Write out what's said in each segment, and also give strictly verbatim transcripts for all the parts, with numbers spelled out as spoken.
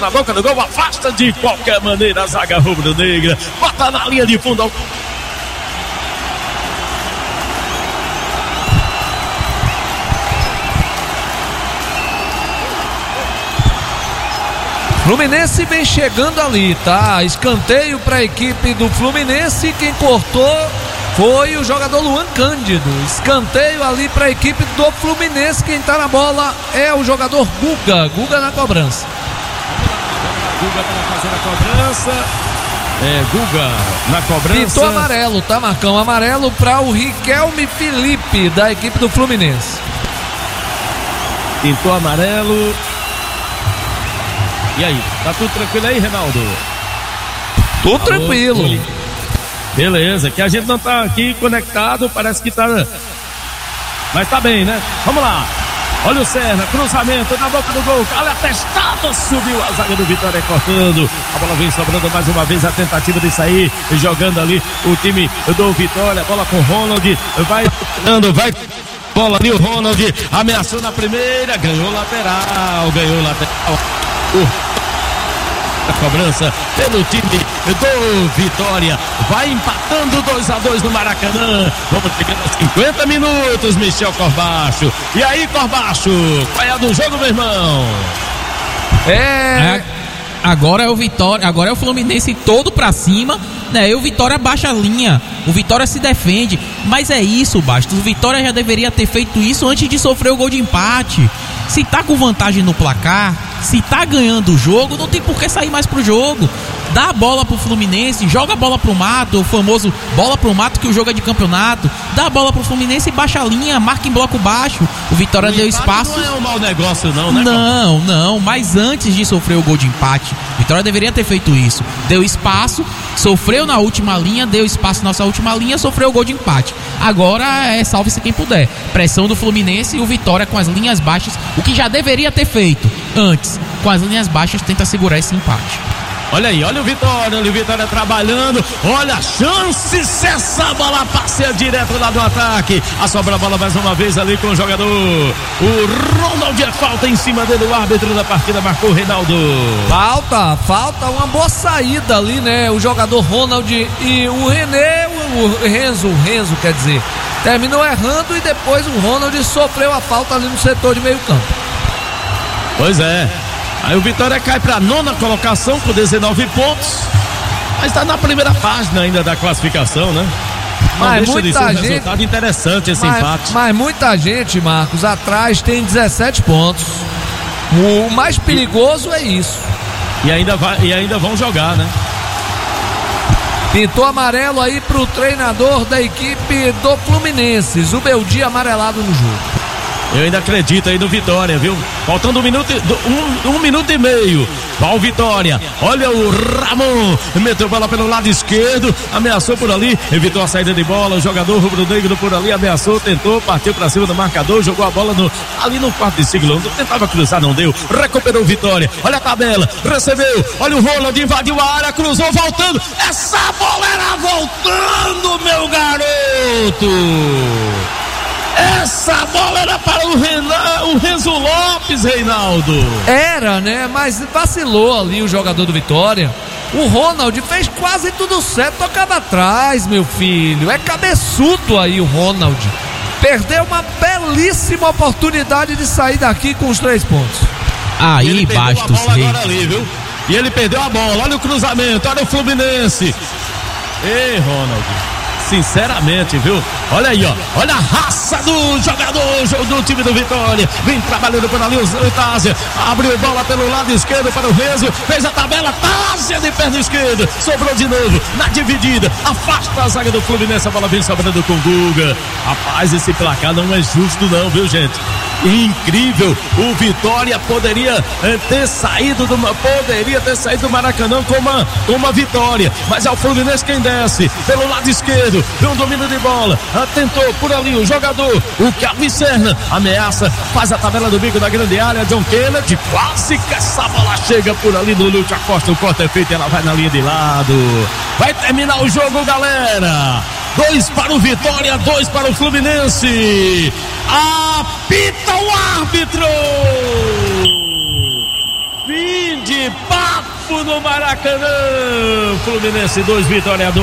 na boca do gol, afasta de qualquer maneira a zaga rubro-negra, bota na linha de fundo. Fluminense vem chegando ali, tá? Escanteio para a equipe do Fluminense. Quem cortou foi o jogador Luan Cândido. Escanteio ali para a equipe do Fluminense. Quem tá na bola é o jogador Guga. Guga na cobrança. Guga para fazer a cobrança. É, Guga na cobrança. Pintou amarelo, tá, Marcão? Amarelo para o Riquelme Felipe da equipe do Fluminense. Pintou amarelo. E aí, tá tudo tranquilo aí, Reinaldo? Tudo Alô, tranquilo. Oi. Beleza, que a gente não tá aqui conectado, parece que tá... Mas tá bem, né? Vamos lá. Olha o Serra, cruzamento na boca do gol. Olha a testada, subiu a zaga do Vitória cortando. A bola vem sobrando mais uma vez, a tentativa de sair, jogando ali o time do Vitória. Bola com o Ronald, vai dando, vai... Bola ali, o Ronald ameaçou na primeira, ganhou lateral, ganhou lateral. Uh. A cobrança pelo time do Vitória, vai empatando dois a dois no Maracanã. Vamos chegando a cinquenta minutos, Michel Corbacho. E aí, Corbacho, qual é a do jogo, meu irmão? É... é agora é o Vitória, agora é o Fluminense todo pra cima, né? E o Vitória baixa a linha, o Vitória se defende, mas é isso, Bastos. O Vitória já deveria ter feito isso antes de sofrer o gol de empate. Se tá com vantagem no placar, se tá ganhando o jogo, não tem por que sair mais pro jogo. Dá a bola pro Fluminense, joga a bola pro mato, o famoso bola pro mato, que o jogo é de campeonato. Dá a bola pro Fluminense e baixa a linha, marca em bloco baixo. O Vitória o deu espaço. Não é um mau negócio não, né? Não, não, mas antes de sofrer o gol de empate, o Vitória deveria ter feito isso. Deu espaço, sofreu na última linha, deu espaço na nossa última linha, sofreu o gol de empate. Agora é salve-se quem puder. Pressão do Fluminense e o Vitória com as linhas baixas, o que já deveria ter feito antes. Com as linhas baixas tenta segurar esse empate. Olha aí, olha o Vitória, olha o Vitória trabalhando, olha a chance, se essa bola passeia direto lá do ataque, a sobra a bola mais uma vez ali com o jogador, o Ronald, é falta em cima dele, o árbitro da partida marcou o Reinaldo. Falta, falta uma boa saída ali, né, o jogador Ronald e o René, o Renzo, o Renzo quer dizer, terminou errando e depois o Ronald sofreu a falta ali no setor de meio campo. Pois é. Aí o Vitória cai para a nona colocação com dezenove pontos, mas está na primeira página ainda da classificação, né? Não mas deixa muita de ser um gente, resultado interessante esse mas, empate. Mas muita gente, Marcos, atrás tem dezessete pontos. O mais perigoso é isso. E ainda, vai, e ainda vão jogar, né? Pintou amarelo aí pro treinador da equipe do Fluminense, Zubeldia amarelado no jogo. Eu ainda acredito aí no Vitória, viu? Faltando um minuto, um, um minuto e meio. Vai o Vitória. Olha o Ramon. Meteu bola pelo lado esquerdo. Ameaçou por ali. Evitou a saída de bola. O jogador rubro-negro por ali ameaçou, tentou, partiu pra cima do marcador. Jogou a bola no, ali no quarto de siglo. Tentava cruzar, não deu. Recuperou o Vitória. Olha a tabela. Recebeu. Olha o Ronald. Invadiu a área. Cruzou, voltando. Essa bola era voltando, meu garoto. Essa bola era para o, Renan, o Renzo Lopes, Reinaldo. Era, né? Mas vacilou ali o jogador do Vitória. O Ronald fez quase tudo certo, tocava atrás, meu filho. É cabeçudo aí o Ronald. Perdeu uma belíssima oportunidade de sair daqui com os três pontos. Aí, Bastos. Ali, viu? E ele perdeu a bola. Olha o cruzamento, olha o Fluminense. Ei, Ronald. Sinceramente, viu? Olha aí, ó. Olha a raça do jogador do time do Vitória. Vem trabalhando por ali o Tásia. Abriu bola pelo lado esquerdo para o Renzo. Fez a tabela. Tásia de perna esquerda. Sobrou de novo na dividida. Afasta a zaga do Fluminense. A bola vem sobrando com o Guga. Rapaz, esse placar não é justo, não, viu, gente? Incrível. O Vitória poderia eh, ter saído do poderia ter saído do Maracanã com uma, com uma vitória. Mas é o Fluminense quem desce pelo lado esquerdo. Deu um domínio de bola. Tentou por ali o jogador, o Calvin Serna, ameaça, faz a tabela do bico da grande área. John Kennedy, quase que essa bola chega por ali do Lúcio Acosta. O corte é feito e ela vai na linha de lado. Vai terminar o jogo, galera. Dois para o Vitória, dois para o Fluminense. Apita o árbitro. Fim de de papo no Maracanã. Fluminense dois, Vitória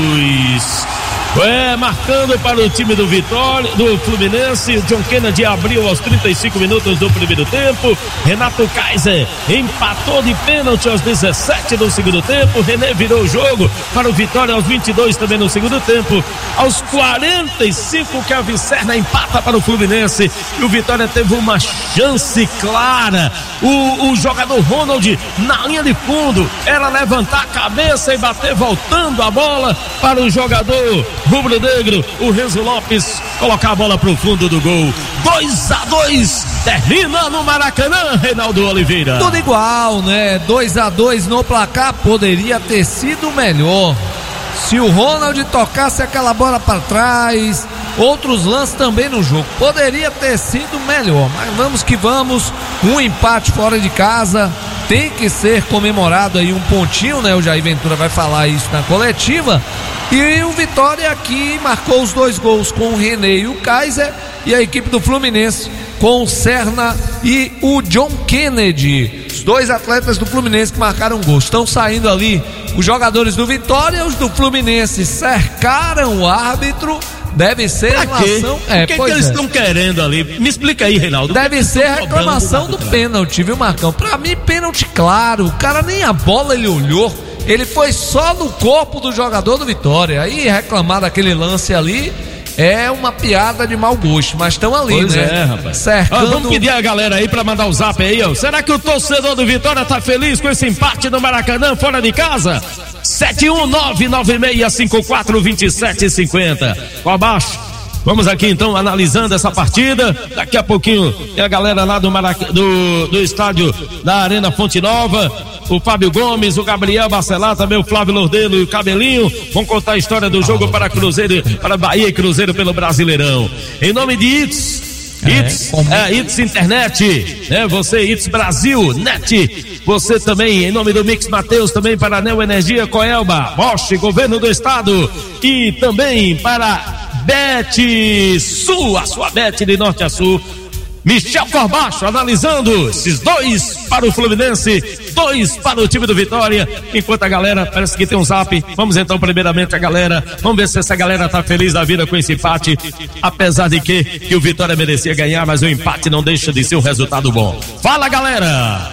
dois. É, marcando para o time do Vitória, do Fluminense, John Kennedy abriu aos trinta e cinco minutos do primeiro tempo. Renato Kaiser empatou de pênalti aos dezessete do segundo tempo. René virou o jogo para o Vitória aos vinte e dois também no segundo tempo. Aos quarenta e cinco, Kelvin Serna empata para o Fluminense e o Vitória teve uma chance clara. O, o jogador Ronald na linha de fundo era levantar a cabeça e bater voltando a bola para o jogador rubro-negro, o Renzo Lopes, colocar a bola pro fundo do gol. dois a dois, termina no Maracanã, Reinaldo Oliveira. Tudo igual, né? dois a dois no placar, poderia ter sido melhor. Se o Ronald tocasse aquela bola para trás, outros lances também no jogo, poderia ter sido melhor. Mas vamos que vamos, um empate fora de casa tem que ser comemorado aí, um pontinho, né? O Jair Ventura vai falar isso na coletiva. E o Vitória aqui marcou os dois gols com o René e o Kaiser, e a equipe do Fluminense com o Serna e o John Kennedy, os dois atletas do Fluminense que marcaram gols. Estão saindo ali os jogadores do Vitória, os do Fluminense cercaram o árbitro. Deve ser pra reclamação. É, o que, que eles estão é. querendo ali? Me explica aí, Reinaldo. Deve que ser reclamação do, do pênalti, viu, Marcão? Pra mim, pênalti claro. O cara nem a bola ele olhou. Ele foi só no corpo do jogador do Vitória. Aí reclamar daquele lance ali é uma piada de mau gosto. Mas estão ali, pois né? É, rapaz. Cercando... Ó, vamos pedir a galera aí pra mandar o zap aí, ó. Será que o torcedor do Vitória tá feliz com esse empate no Maracanã fora de casa? sete um nove nove seis cinco quatro dois sete cinco zero. Com abaixo. Vamos aqui então analisando essa partida. Daqui a pouquinho tem a galera lá do, Marac... do, do estádio da Arena Fonte Nova. O Fábio Gomes, o Gabriel Bacelar, também o Flávio Lordelo e o Cabelinho vão contar a história do jogo para Cruzeiro, para Bahia e Cruzeiro pelo Brasileirão. Em nome de Itz, Itz, é, Itz Internet, né? Você, Itz Brasil, Net. Você também, em nome do Mix Mateus, também para a Neo Energia, Coelba, Bosch, Governo do Estado, e também para Bet Sul, a sua Bet de norte a sul. Michel Corbacho analisando esses dois para o Fluminense, dois para o time do Vitória. Enquanto a galera, parece que tem um zap. Vamos então primeiramente a galera, vamos ver se essa galera tá feliz da vida com esse empate, apesar de que, que o Vitória merecia ganhar, mas o empate não deixa de ser um resultado bom. Fala, galera!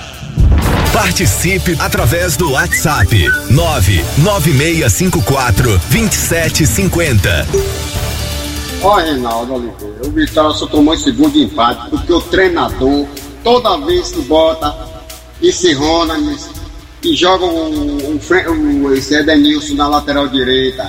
Participe através do WhatsApp nove nove seis cinco quatro dois sete cinco zero. Ó, Reinaldo Oliveira, o Vitória só tomou esse gol de empate porque o treinador, toda vez que bota esse Ronald e joga o, o, o esse Edenilson na lateral direita,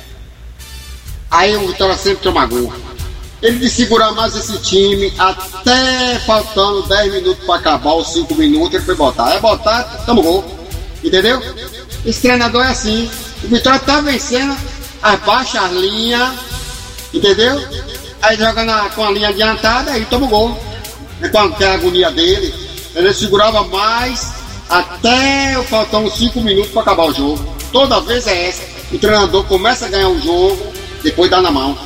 aí o Vitória sempre toma gol. Ele de segurar mais esse time até faltando dez minutos para acabar, os cinco minutos, ele foi botar. É botar, toma gol. Entendeu? Esse treinador é assim. O Vitória tá vencendo, abaixa a linha. Entendeu? Aí joga na, com a linha adiantada e toma o gol. É com a agonia dele. Ele segurava mais até faltar uns cinco minutos para acabar o jogo. Toda vez é essa. O treinador começa a ganhar o jogo, depois dá na mão.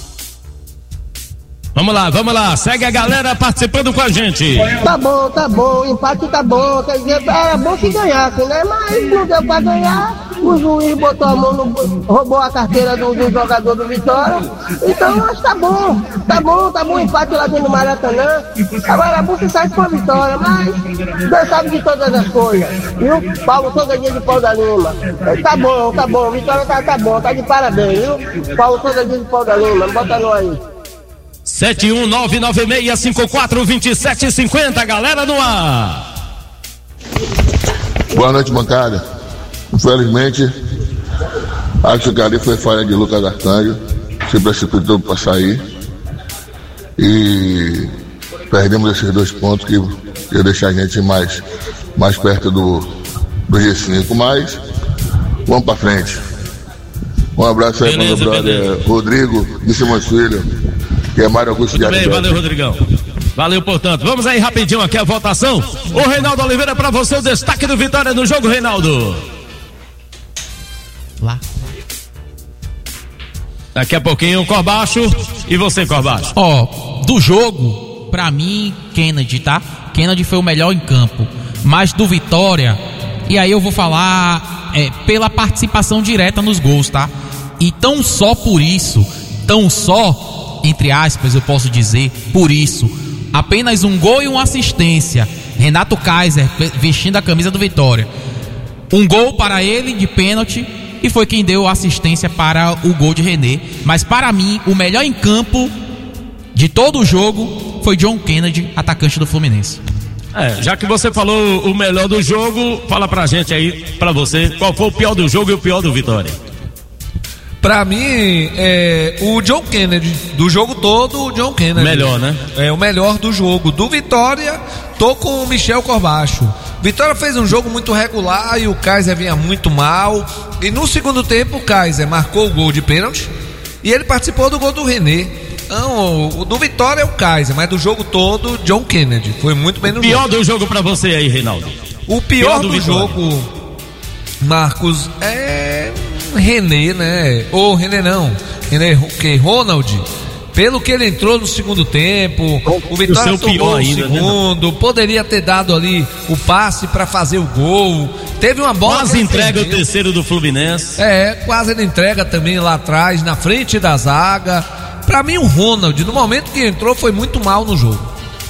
Vamos lá, vamos lá. Segue a galera participando com a gente. Tá bom, tá bom. O empate tá bom. Quer dizer, era bom que ganhasse, né? Mas não deu pra ganhar. O juiz botou a mão no... roubou a carteira do, do jogador do Vitória. Então, acho que tá bom. Tá bom, tá bom o empate lá dentro do Maracanã. Agora é bom que sai com a vitória, mas Deus sabe de todas as coisas. Viu? Paulo todo dia de Pau da Lima. Tá bom, tá bom. Vitória tá, tá bom, tá de parabéns, viu? Paulo todo dia de Pau da Lima. Bota nós aí. sete um nove nove seis cinco quatro dois sete cinco zero, galera no ar. Boa noite, bancada. Infelizmente, acho que ali foi falha de Lucas Arcanjo, se precipitou para sair e perdemos esses dois pontos que ia deixar a gente mais, mais perto do, do G cinco, mas vamos para frente. Um abraço aí para meu brother beleza. Rodrigo de Simões Filho, que é Mário Augusto de Ariel. Valeu, Rodrigão. Valeu, portanto. Vamos aí rapidinho aqui a votação. O Reinaldo Oliveira, para você o destaque do Vitória no jogo, Reinaldo. Lá. Daqui a pouquinho, Corbacho. E você, Corbacho? Ó, do jogo, pra mim, Kennedy, tá? Kennedy foi o melhor em campo. Mas do Vitória, e aí eu vou falar é, pela participação direta nos gols, tá? E tão só por isso, tão só, entre aspas, eu posso dizer, por isso, apenas um gol e uma assistência. Renato Kaiser vestindo a camisa do Vitória. Um gol para ele de pênalti e foi quem deu assistência para o gol de René. Mas para mim, o melhor em campo de todo o jogo foi John Kennedy, atacante do Fluminense. É, já que você falou o melhor do jogo, fala pra gente aí, pra você, qual foi o pior do jogo e o pior do Vitória? Pra mim, é o John Kennedy, do jogo todo, o John Kennedy. Melhor, né? É o melhor do jogo. Do Vitória, tô com o Michel Corbacho. Vitória fez um jogo muito regular e o Kaiser vinha muito mal. E no segundo tempo, o Kaiser marcou o gol de pênalti e ele participou do gol do René. Não, o do Vitória é o Kaiser, mas do jogo todo, John Kennedy. Foi muito bem no pior jogo. do jogo pra você aí, Reinaldo? O pior, pior do, do jogo, Marcos, é René, né? Ou René não, René, que Ronald. Pelo que ele entrou no segundo tempo, o Vitória tomou o segundo, né? Poderia ter dado ali o passe para fazer o gol. Teve uma bola. Quase entrega o terceiro do Fluminense. É, quase ele entrega também lá atrás, na frente da zaga. Pra mim, o Ronald, no momento que entrou, foi muito mal no jogo.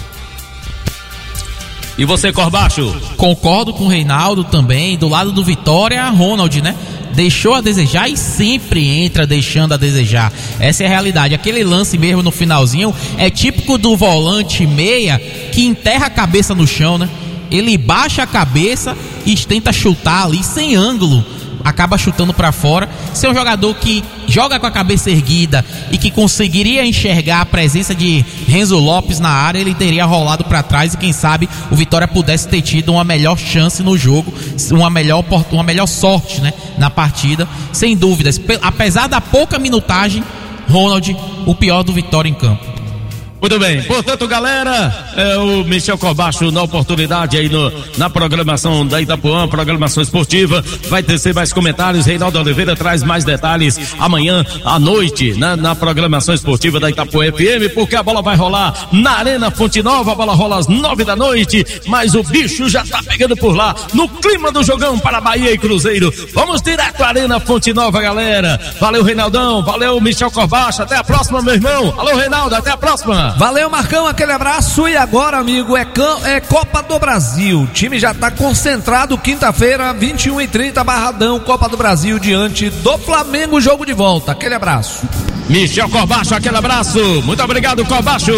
E você, Corbacho? Concordo com o Reinaldo também. Do lado do Vitória, Ronald, né? Deixou a desejar e sempre entra deixando a desejar. Essa é a realidade. Aquele lance mesmo no finalzinho é típico do volante meia que enterra a cabeça no chão, né? Ele baixa a cabeça e tenta chutar ali sem ângulo. Acaba chutando pra fora. Se é um jogador que joga com a cabeça erguida e que conseguiria enxergar a presença de Renzo Lopes na área, ele teria rolado pra trás e quem sabe o Vitória pudesse ter tido uma melhor chance no jogo, uma melhor, uma melhor sorte, né, na partida, sem dúvidas. Apesar da pouca minutagem, Ronald, o pior do Vitória em campo. Muito bem, portanto, galera, é o Michel Corbacho na oportunidade aí no, na programação da Itapuã, programação esportiva, vai tecer mais comentários. Reinaldo Oliveira traz mais detalhes amanhã à noite, né, na programação esportiva da Itapuã F M, porque a bola vai rolar na Arena Fonte Nova, a bola rola às nove da noite, mas o bicho já tá pegando por lá, no clima do jogão para Bahia e Cruzeiro. Vamos direto à Arena Fonte Nova, galera. Valeu, Reinaldão, valeu, Michel Corbacho, até a próxima, meu irmão. Alô, Reinaldo, até a próxima. Valeu, Marcão, aquele abraço. E agora, amigo, é, é Copa do Brasil. O time já está concentrado, quinta-feira, vinte e uma e trinta, Barradão, Copa do Brasil, diante do Flamengo, jogo de volta. Aquele abraço. Michel Corbacho, aquele abraço. Muito obrigado, Corbacho.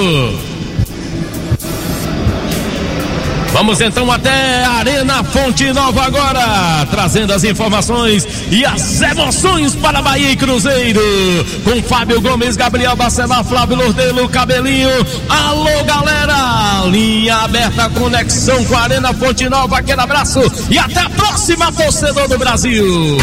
Vamos então até a Arena Fonte Nova agora, trazendo as informações e as emoções para Bahia e Cruzeiro, com Fábio Gomes, Gabriel Bacelar, Flávio Lordelo, Cabelinho. Alô, galera, linha aberta, conexão com a Arena Fonte Nova, aquele abraço e até a próxima, torcedor do Brasil.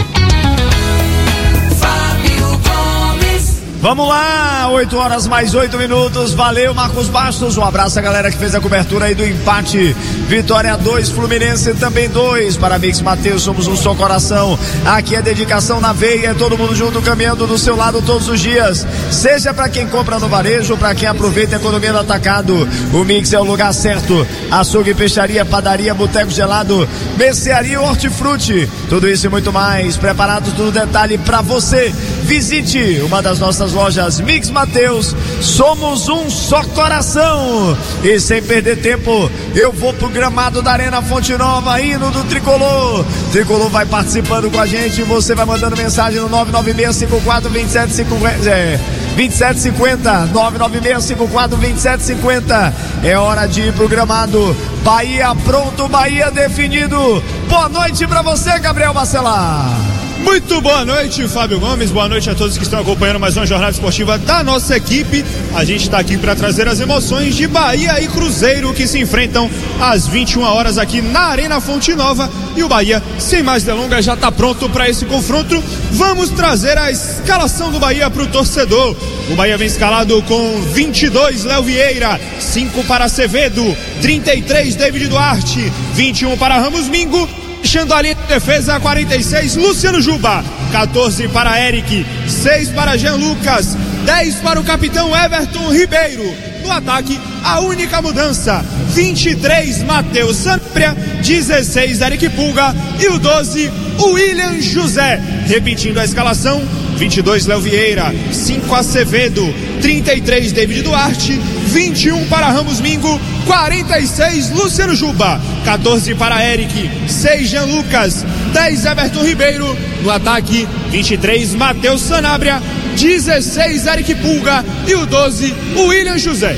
Vamos lá, oito horas mais oito minutos, valeu Marcos Bastos, um abraço a galera que fez a cobertura aí do empate, Vitória dois, Fluminense também dois, para Mix Mateus, somos um só coração, aqui é dedicação na veia, é todo mundo junto caminhando do seu lado todos os dias, seja para quem compra no varejo, para quem aproveita a economia do atacado, o Mix é o lugar certo, açougue, peixaria, padaria, boteco gelado, mercearia, hortifruti, tudo isso e muito mais, preparados tudo detalhe para você, visite uma das nossas lojas Mix Mateus, somos um só coração. E sem perder tempo, eu vou pro gramado da Arena Fonte Nova, hino do Tricolor. Tricolor vai participando com a gente, você vai mandando mensagem no nove nove seis cinco quatro dois sete cinco zero, é, vinte e sete cinquenta, nove nove seis cinco quatro dois sete cinquenta. É hora de ir pro gramado. Bahia pronto, Bahia definido. Boa noite pra você, Gabriel Bacelar. Muito boa noite, Fábio Gomes, boa noite a todos que estão acompanhando mais uma jornada esportiva da nossa equipe. A gente está aqui para trazer as emoções de Bahia e Cruzeiro que se enfrentam às vinte e uma horas aqui na Arena Fonte Nova. E o Bahia, sem mais delongas, já está pronto para esse confronto. Vamos trazer a escalação do Bahia para o torcedor. O Bahia vem escalado com vinte e dois, Léo Vieira, cinco para Acevedo, trinta e três, David Duarte, vinte e um para Ramos Mingo. Fechando a linha de defesa, quarenta e seis, Luciano Juba, quatorze para Eric, seis para Jean Lucas, dez para o capitão Everton Ribeiro, No ataque, a única mudança: vinte e três, Matheus Sanabria, dezesseis, Eric Pulga e o doze, William José. Repetindo a escalação: vinte e dois, Léo Vieira, cinco, Acevedo, trinta e três, David Duarte, vinte e um para Ramos Mingo, quarenta e seis, Luciano Juba, quatorze para Eric, seis, Jean Lucas, dez, Everton Ribeiro. No ataque, vinte e três, Matheus Sanabria, dezesseis, Eric Pulga e o doze, William José.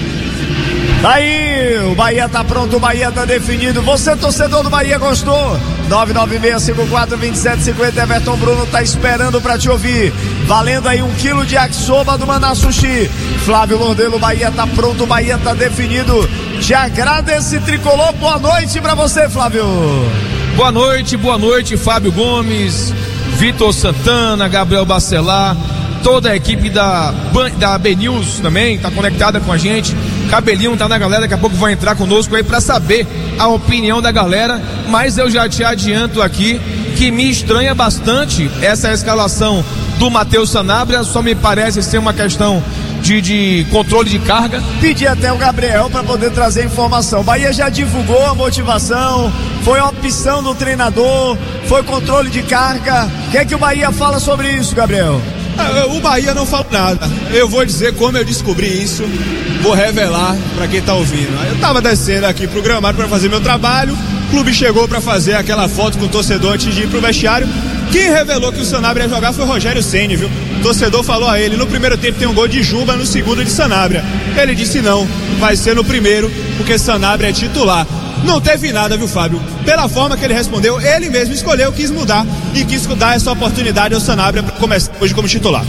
Daí, o Bahia tá pronto, o Bahia tá definido. Você, torcedor do Bahia, gostou? nove nove seis cinco quatro dois sete cinco zero, Everton Bruno tá esperando pra te ouvir. Valendo aí um quilo de yakisoba do Maná Sushi. Flávio Lordelo, o Bahia tá pronto, o Bahia tá definido. Te agrada esse tricolor? Boa noite pra você, Flávio. Boa noite, boa noite, Fábio Gomes, Vitor Santana, Gabriel Bacelar, toda a equipe da, da B News também tá conectada com a gente. Cabelinho tá na galera, daqui a pouco vai entrar conosco aí pra saber a opinião da galera, mas eu já te adianto aqui que me estranha bastante essa escalação do Matheus Sanabria, só me parece ser uma questão de, de controle de carga. Pedi até o Gabriel para poder trazer informação. Bahia já divulgou a motivação, foi opção do treinador, foi controle de carga. O que é que o Bahia fala sobre isso, Gabriel? O Bahia não fala nada. Eu vou dizer como eu descobri isso, vou revelar para quem tá ouvindo. Eu tava descendo aqui pro gramado para fazer meu trabalho, o clube chegou para fazer aquela foto com o torcedor antes de ir pro vestiário. Quem revelou que o Sanabria ia jogar foi o Rogério Ceni, viu? O torcedor falou a ele: no primeiro tempo tem um gol de Juba, no segundo de Sanabria. Ele disse não, vai ser no primeiro, porque Sanabria é titular. Não teve nada, viu, Fábio? Pela forma que ele respondeu, ele mesmo escolheu, quis mudar e quis dar essa oportunidade ao Sanabria para começar hoje como titular.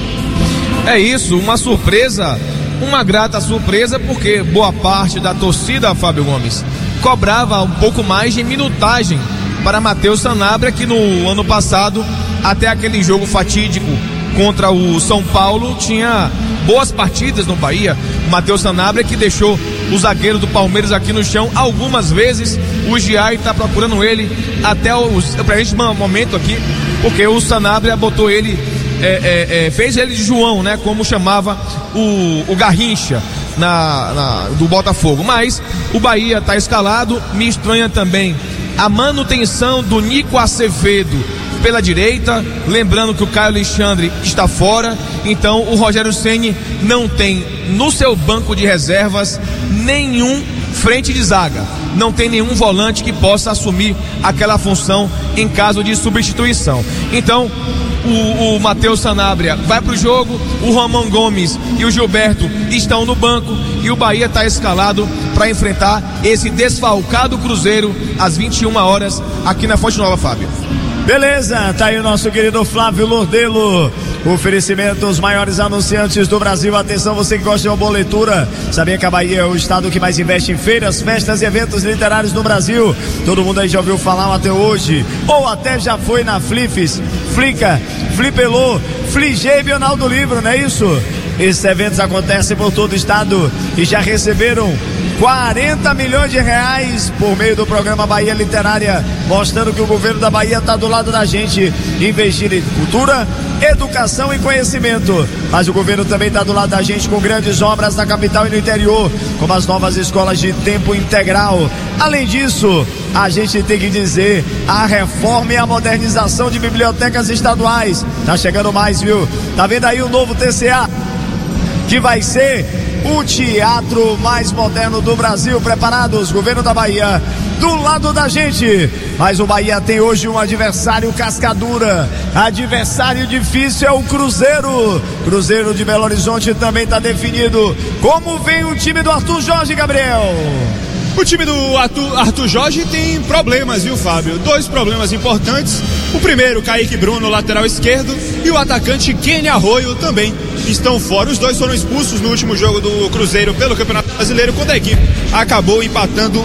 É isso, uma surpresa, uma grata surpresa, porque boa parte da torcida, Fábio Gomes, cobrava um pouco mais de minutagem para Matheus Sanabria, que no ano passado, até aquele jogo fatídico contra o São Paulo, tinha boas partidas no Bahia. O Matheus Sanabria que deixou o zagueiro do Palmeiras aqui no chão algumas vezes. O Giai está procurando ele até o presente momento aqui, porque o Sanabria botou ele, é, é, é, fez ele de João, né? Como chamava o, o Garrincha na, na, do Botafogo. Mas o Bahia está escalado. Me estranha também a manutenção do Nico Acevedo pela direita, lembrando que o Caio Alexandre está fora, então o Rogério Ceni não tem no seu banco de reservas nenhum frente de zaga, não tem nenhum volante que possa assumir aquela função em caso de substituição. Então o, o Matheus Sanabria vai para o jogo, o Ramon Gomes e o Gilberto estão no banco e o Bahia está escalado para enfrentar esse desfalcado Cruzeiro às vinte e uma horas aqui na Fonte Nova, Fábio. Beleza, tá aí o nosso querido Flávio Lordelo. Oferecimento, os maiores anunciantes do Brasil. Atenção, você que gosta de uma boa leitura. Sabia que a Bahia é o estado que mais investe em feiras, festas e eventos literários no Brasil? Todo mundo aí já ouviu falar até hoje, ou até já foi na Flifes, Flica, Flipelô, Fligê e Bienal do Livro, não é isso? Esses eventos acontecem por todo o estado e já receberam quarenta milhões de reais por meio do programa Bahia Literária, mostrando que o governo da Bahia está do lado da gente, investir em cultura, educação e conhecimento. Mas o governo também está do lado da gente com grandes obras na capital e no interior, como as novas escolas de tempo integral. Além disso, a gente tem que dizer a reforma e a modernização de bibliotecas estaduais. Tá chegando mais, viu? Tá vendo aí o novo T C A, que vai ser o teatro mais moderno do Brasil. Preparados, governo da Bahia do lado da gente. Mas o Bahia tem hoje um adversário cascadura, adversário difícil, é o Cruzeiro. Cruzeiro de Belo Horizonte também está definido. Como vem o time do Arthur Jorge, Gabriel? O time do Arthur, Arthur Jorge tem problemas, viu, Fábio? Dois problemas importantes. O primeiro, Kaique Bruno, lateral esquerdo, e o atacante Kenny Arroio também estão fora. Os dois foram expulsos no último jogo do Cruzeiro pelo Campeonato Brasileiro, quando a equipe acabou empatando,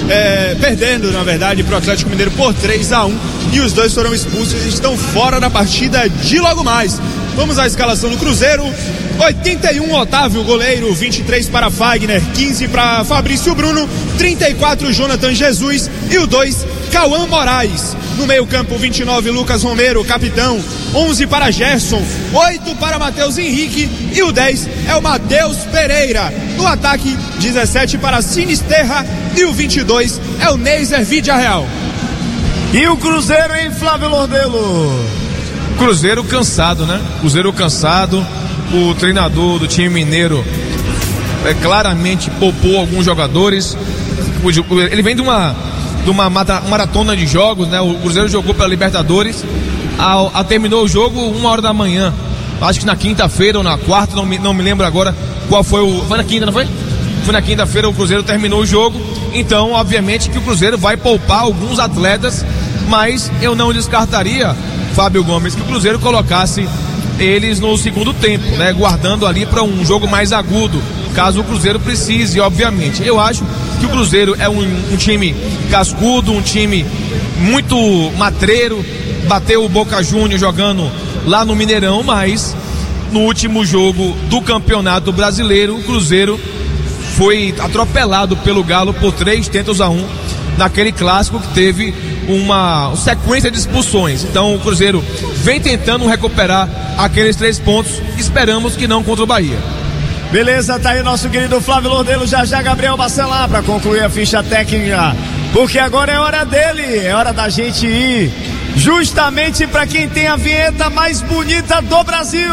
é, perdendo, na verdade, para o Atlético Mineiro por três a um, e os dois foram expulsos e estão fora da partida de logo mais. Vamos à escalação do Cruzeiro. oitenta e um Otávio, goleiro, vinte e três para Fagner, quinze para Fabrício Bruno, trinta e quatro Jonathan Jesus e o dois Cauã Moraes. No meio campo, vinte e nove Lucas Romero, capitão, onze para Gerson, oito para Matheus Henrique e o dez é o Matheus Pereira. No ataque, dezessete para Sinisterra e o vinte e dois é o Neiser Vidiarreal. E o Cruzeiro, hein, Flávio Lordelo? Cruzeiro cansado, né? Cruzeiro cansado. O treinador do time mineiro é, claramente poupou alguns jogadores. Ele vem de uma, de uma maratona de jogos, né? O Cruzeiro jogou pela Libertadores. Ao, ao terminou o jogo uma hora da manhã. Acho que na quinta-feira ou na quarta, não me, não me lembro agora qual foi o. Foi na quinta, não foi? Foi na quinta-feira, o Cruzeiro terminou o jogo. Então, obviamente, que o Cruzeiro vai poupar alguns atletas, mas eu não descartaria, Fábio Gomes, que o Cruzeiro colocasse eles no segundo tempo, né? Guardando ali para um jogo mais agudo, caso o Cruzeiro precise, obviamente. Eu acho que o Cruzeiro é um, um time cascudo, um time muito matreiro, bateu o Boca Juniors jogando lá no Mineirão, mas no último jogo do Campeonato Brasileiro, o Cruzeiro foi atropelado pelo Galo por três tentos a um naquele clássico que teve uma sequência de expulsões. Então o Cruzeiro vem tentando recuperar aqueles três pontos, esperamos que não contra o Bahia. Beleza, tá aí nosso querido Flávio Lordelo, já já Gabriel Bacelar para concluir a ficha técnica, porque agora é hora dele, é hora da gente ir justamente para quem tem a vinheta mais bonita do Brasil.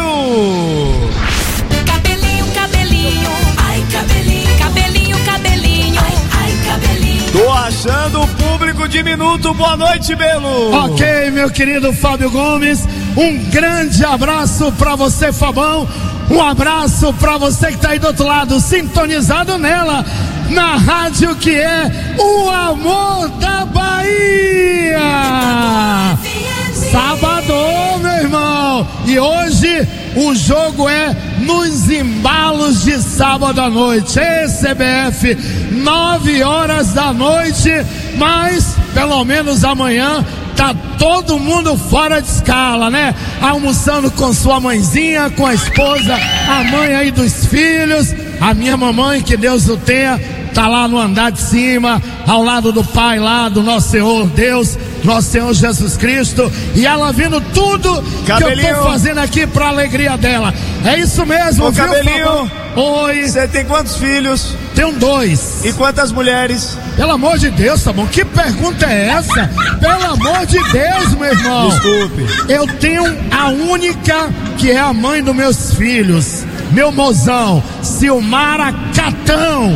Cabelinho, cabelinho, ai cabelinho, cabelinho, cabelinho, ai, ai cabelinho. Tô achando o público diminuto. Boa noite, Belo. Ok, meu querido Fábio Gomes, um grande abraço pra você, Fabão. Um abraço pra você que tá aí do outro lado, sintonizado nela, na rádio que é o amor da Bahia. Sábado, meu irmão. E hoje o jogo é nos embalos de sábado à noite. E C B F, nove horas da noite, mas pelo menos amanhã tá todo mundo fora de escala, né? Almoçando com sua mãezinha, com a esposa, a mãe aí dos filhos. A minha mamãe, que Deus o tenha, tá lá no andar de cima, ao lado do Pai lá, do nosso Senhor Deus, nosso Senhor Jesus Cristo, e ela vendo tudo Cabelinho. Que eu tô fazendo aqui pra alegria dela. É isso mesmo, Ô, viu, Cabelinho? Oi. Você tem quantos filhos? Tenho dois. E quantas mulheres? Pelo amor de Deus, tá bom? Que pergunta é essa? Pelo amor de Deus, meu irmão. Desculpe. Eu tenho a única que é a mãe dos meus filhos, meu mozão, Silmara Catão.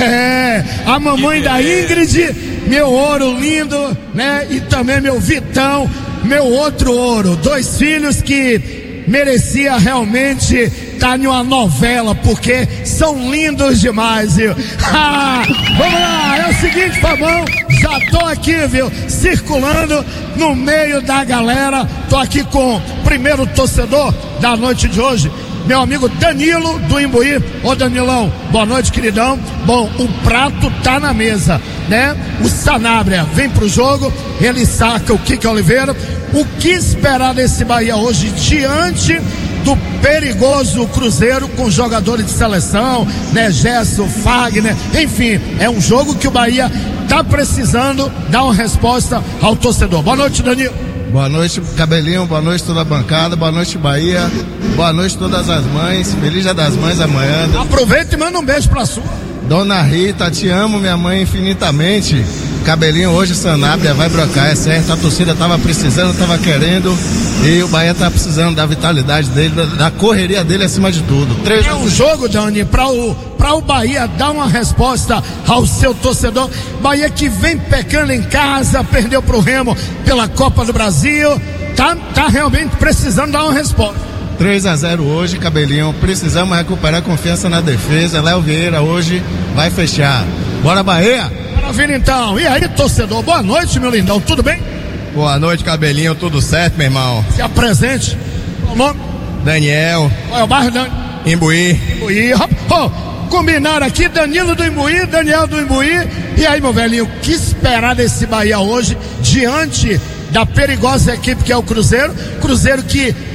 É, a mamãe da Ingrid, meu ouro lindo, né? E também meu Vitão, meu outro ouro. Dois filhos que merecia realmente estar em uma novela, porque são lindos demais, viu? Ah, vamos lá, é o seguinte, Fabão, já tô aqui, viu? Circulando no meio da galera. Tô aqui com o primeiro torcedor da noite de hoje, meu amigo Danilo do Imbuí. Ô Danilão, boa noite, queridão. Bom, o prato tá na mesa, né? O Sanabria vem pro jogo, ele saca o Kiko Oliveira. O que esperar desse Bahia hoje diante do perigoso Cruzeiro com jogadores de seleção, né? Gerson, Fagner, enfim, é um jogo que o Bahia tá precisando dar uma resposta ao torcedor. Boa noite, Danilo. Boa noite, Cabelinho, boa noite toda a bancada, boa noite, Bahia, boa noite todas as mães, feliz dia das mães amanhã. Aproveita e manda um beijo pra sua. Dona Rita, te amo, minha mãe, infinitamente. Cabelinho, hoje Sanabria vai brocar, é certo, a torcida tava precisando, tava querendo, e o Bahia tá precisando da vitalidade dele, da, da correria dele acima de tudo. Três é um jogo, Dani, para o, para o Bahia dar uma resposta ao seu torcedor. Bahia que vem pecando em casa, perdeu pro Remo pela Copa do Brasil, tá, tá realmente precisando dar uma resposta. três a zero hoje, Cabelinho, precisamos recuperar confiança na defesa. Léo Vieira hoje vai fechar. Bora, Bahia! Maravilha, então. E aí, torcedor, boa noite, meu lindão, tudo bem? Boa noite, Cabelinho, tudo certo, meu irmão? Se apresente. Qual o nome? Daniel. Qual é o bairro, Dani? Imbuí. Imbuí. Oh, combinaram aqui, Danilo do Imbuí, Daniel do Imbuí. E aí, meu velhinho, o que esperar desse Bahia hoje diante da perigosa equipe que é o Cruzeiro? Cruzeiro que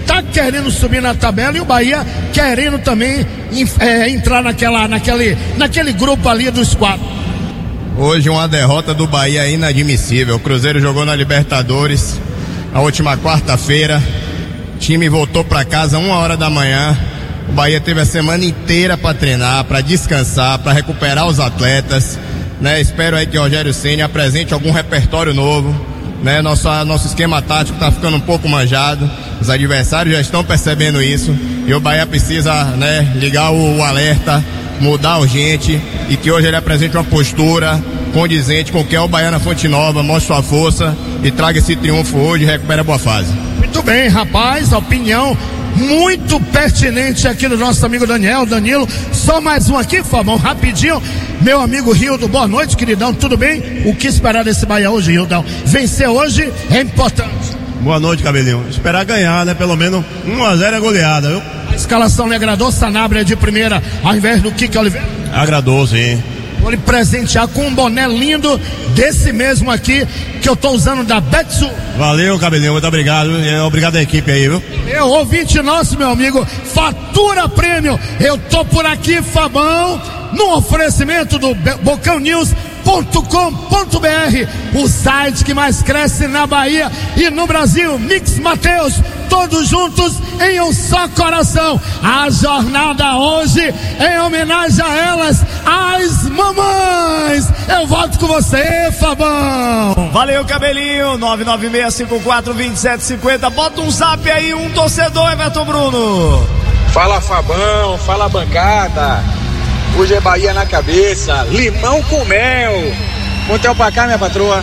tá querendo subir na tabela e o Bahia querendo também é, entrar naquela, naquele, naquele grupo ali dos quatro. Hoje uma derrota do Bahia inadmissível. O Cruzeiro jogou na Libertadores na última quarta-feira. O time voltou para casa uma hora da manhã. O Bahia teve a semana inteira para treinar, para descansar, para recuperar os atletas, né? Espero aí que o Rogério Ceni apresente algum repertório novo, né? Nosso, nosso esquema tático está ficando um pouco manjado. Os adversários já estão percebendo isso e o Bahia precisa, né, ligar o, o alerta, mudar urgente e que hoje ele apresente uma postura condizente com o que é o Bahia na Fonte Nova, mostre sua força e traga esse triunfo hoje e recupere a boa fase. Muito bem, rapaz, a opinião muito pertinente aqui do nosso amigo Daniel, Danilo. Só mais um aqui, Fabão, rapidinho. Meu amigo Rildo, boa noite, queridão, tudo bem? O que esperar desse Bahia hoje, Rildão? Vencer hoje é importante. Boa noite, Cabelinho. Esperar ganhar, né? Pelo menos um a zero é goleada, viu? A escalação lhe agradou? Sanabria de primeira ao invés do Kiko Oliveira? Agradou, sim. Vou lhe presentear com um boné lindo desse mesmo aqui que eu tô usando da Betsu. Valeu, Cabelinho, muito obrigado. Obrigado à equipe aí, viu? Eu, ouvinte nosso, meu amigo, fatura prêmio. Eu tô por aqui, Fabão, no oferecimento do Bocão News ponto com ponto br, o site que mais cresce na Bahia e no Brasil. Mix Mateus, todos juntos em um só coração. A jornada hoje em homenagem a elas, as mamães. Eu volto com você, Fabão. Valeu, Cabelinho. nove nove seis cinco quatro dois sete cinco zero. Bota um zap aí, um torcedor, Everton Bruno. Fala, Fabão, fala, bancada. Hoje é Bahia na cabeça, limão com mel. Quanto é o placar, minha patroa?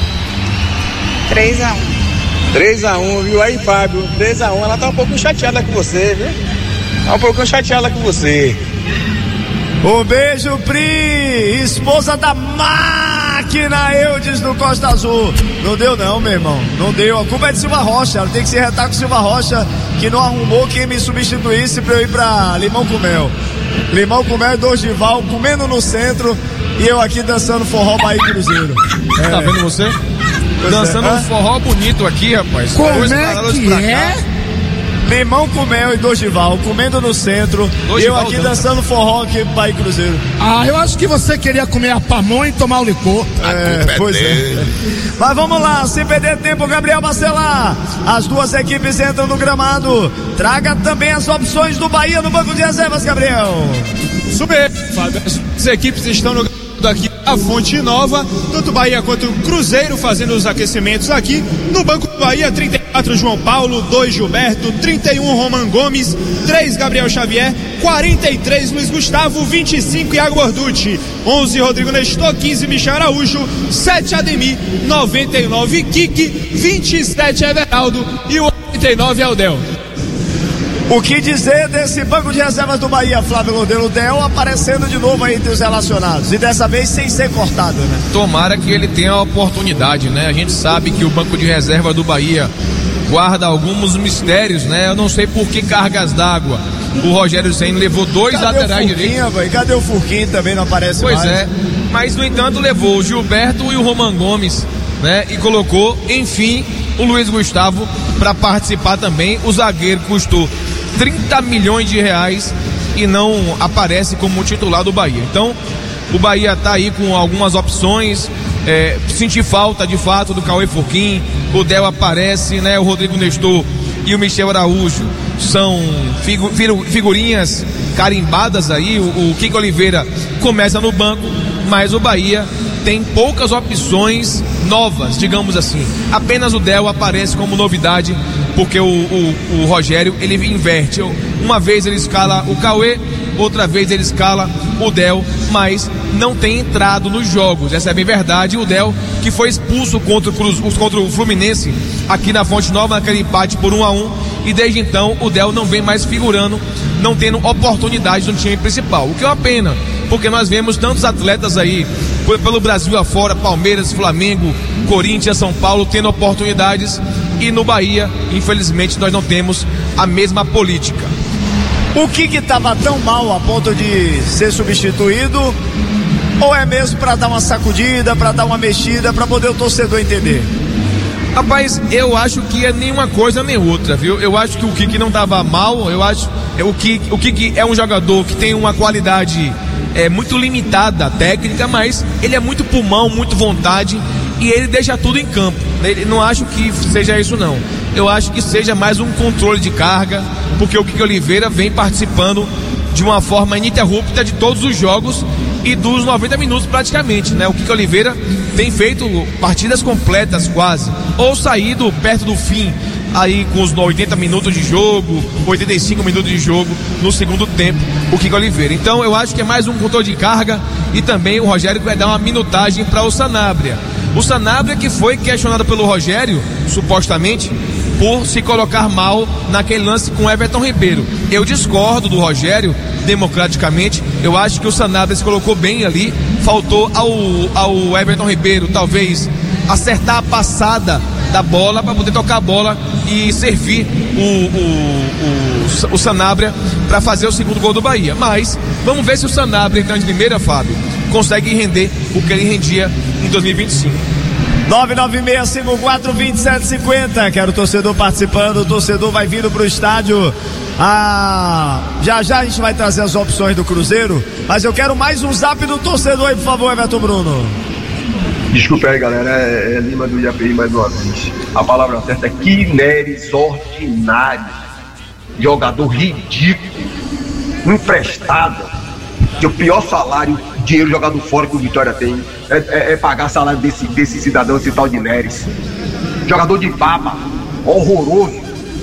três a um. três a um, viu aí, Fábio? três a um, ela tá um pouco chateada com você, viu? Tá um pouco chateada com você. Um beijo, Pri, esposa da máquina Eudes do Costa Azul. Não deu não, meu irmão, não deu. A culpa é de Silva Rocha, ela tem que se retar com Silva Rocha, que não arrumou quem me substituísse pra eu ir pra Limão com Mel. Limão com Mel e Dorival comendo no centro e eu aqui dançando forró Bahia e Cruzeiro. É. Tá vendo você? Pois dançando é. um forró bonito aqui, rapaz. Como é que é? Limão com Mel e Dorival comendo no centro e eu aqui dançando forró aqui Bahia e Cruzeiro. Ah, eu acho que você queria comer a pamonha e tomar o licor. É, pois é. Mas vamos lá, sem perder tempo, Gabriel Bacelar. As duas equipes entram no gramado. Traga também as opções do Bahia no banco de reservas, Gabriel. Super, Fábio. As equipes estão no aqui a Fonte Nova, tanto Bahia quanto Cruzeiro fazendo os aquecimentos aqui. No banco do Bahia, trinta e quatro João Paulo, dois Gilberto, trinta e um Roman Gomes, três Gabriel Xavier, quarenta e três Luiz Gustavo, vinte e cinco Iago Borducci, onze Rodrigo Nestor, quinze Michel Araújo, sete Ademir, noventa e nove Kiki, vinte e sete Everaldo e oitenta e nove Aldel. O que dizer desse banco de reservas do Bahia, Flávio Lodeiro? O Del aparecendo de novo aí entre os relacionados e dessa vez sem ser cortado, né? Tomara que ele tenha a oportunidade, né? A gente sabe que o banco de reserva do Bahia guarda alguns mistérios, né? Eu não sei por que cargas d'água. O Rogério Ceni levou dois Cadê laterais direitos. Véio? Cadê o Furquinho? Também não aparece pois mais. Pois é, mas no entanto levou o Gilberto e o Roman Gomes, né? E colocou, enfim, o Luiz Gustavo para participar também. O zagueiro custou trinta milhões de reais e não aparece como titular do Bahia. Então, o Bahia tá aí com algumas opções. É, senti falta de fato do Cauê Furquim. O Del aparece, né? O Rodrigo Nestor e o Michel Araújo são figu, figurinhas carimbadas aí. O, o Kiko Oliveira começa no banco, mas o Bahia tem poucas opções novas, digamos assim. Apenas o Del aparece como novidade, porque o, o, o Rogério, ele inverte. Uma vez ele escala o Cauê, outra vez ele escala o Del, mas não tem entrado nos jogos. Essa é bem verdade. O Del, que foi expulso contra o, Cruz, contra o Fluminense aqui na Fonte Nova, naquele empate por um a um, e desde então o Del não vem mais figurando, não tendo oportunidade no time principal, o que é uma pena, porque nós vemos tantos atletas aí pelo Brasil afora, Palmeiras, Flamengo, Corinthians, São Paulo, tendo oportunidades, e no Bahia, infelizmente, nós não temos a mesma política. O que que tava tão mal a ponto de ser substituído? Ou é mesmo para dar uma sacudida, para dar uma mexida, para poder o torcedor entender? Rapaz, eu acho que é nenhuma coisa nem outra, viu? Eu acho que o Kiki não tava mal, eu acho é o Kiki, o Kiki é um jogador que tem uma qualidade é, muito limitada técnica, mas ele é muito pulmão, muito vontade e ele deixa tudo em campo. Ele, não acho que seja isso não. Eu acho que seja mais um controle de carga, porque o Kiki Oliveira vem participando de uma forma ininterrupta de todos os jogos e dos noventa minutos praticamente, né? O Kiki Oliveira tem feito partidas completas quase, ou saído perto do fim, aí com os oitenta minutos de jogo, oitenta e cinco minutos de jogo no segundo tempo, o Kiki Oliveira. Então eu acho que é mais um controle de carga e também o Rogério vai dar uma minutagem para o Sanabria. O Sanabria que foi questionado pelo Rogério, supostamente, por se colocar mal naquele lance com Everton Ribeiro. Eu discordo do Rogério, democraticamente. Eu acho que o Sanabria se colocou bem ali. Faltou ao, ao Everton Ribeiro, talvez, acertar a passada da bola para poder tocar a bola e servir o, o, o, o Sanabria para fazer o segundo gol do Bahia. Mas vamos ver se o Sanabria, então, de primeira, Fábio, consegue render o que ele rendia em dois mil e vinte e cinco. nove nove seis cinco quatro dois sete cinco zero. Quero o torcedor participando. O torcedor vai vindo pro estádio. Ah, já já a gente vai trazer as opções do Cruzeiro. Mas eu quero mais um zap do torcedor aí, por favor, Everton Bruno. Desculpa aí, galera. É, é Lima do I A P I mais uma vez. A palavra certa é Quineres ordinário. Jogador ridículo. Emprestado. Que o pior salário, dinheiro jogado fora que o Vitória tem é, é, é pagar salário desse, desse cidadão, esse tal de Neres. Jogador de baba, horroroso.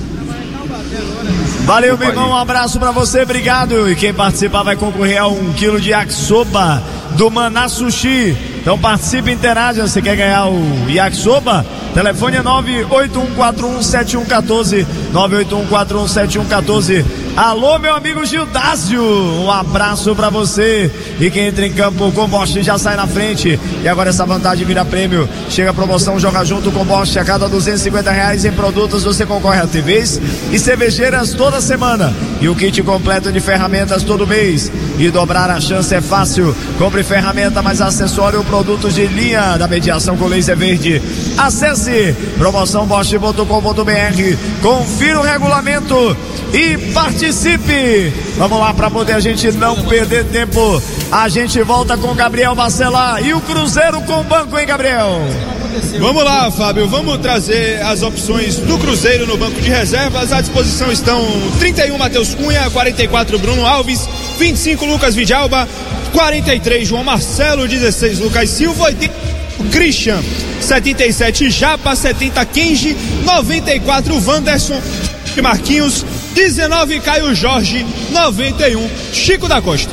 Valeu, meu irmão, um abraço pra você, obrigado. E quem participar vai concorrer a um quilo de yakisoba do Maná Sushi. Então participe e interaja. Você quer ganhar o yakisoba? Telefone é nove oito um quatro um sete um um quatro, nove oito um quatro um sete um um quatro. Alô, meu amigo Gildásio, um abraço pra você. E quem entra em campo com Bosch já sai na frente. E agora essa vantagem vira prêmio. Chega a promoção Joga Junto com Bosch. A cada duzentos e cinquenta reais em produtos você concorre a T Vs e cervejeiras toda semana. E o kit completo de ferramentas todo mês. E dobrar a chance é fácil. Compre ferramenta mais acessório, produtos de linha da mediação com laser verde. Acesse promoção bosch ponto com ponto br. Confira o regulamento e participe. Vamos lá, para poder a gente não perder tempo. A gente volta com Gabriel Bacelar e o Cruzeiro com o banco, hein, Gabriel? Vamos lá, Fábio, vamos trazer as opções do Cruzeiro no banco de reservas. À disposição estão trinta e um Matheus Cunha, quarenta e quatro Bruno Alves, vinte e cinco Lucas Vidalba, quarenta e três João Marcelo, dezesseis Lucas Silva, oitenta Christian, setenta e sete Japa, setenta Kenji, noventa e quatro Wanderson Marquinhos, dezenove Caio Jorge, noventa e um Chico da Costa.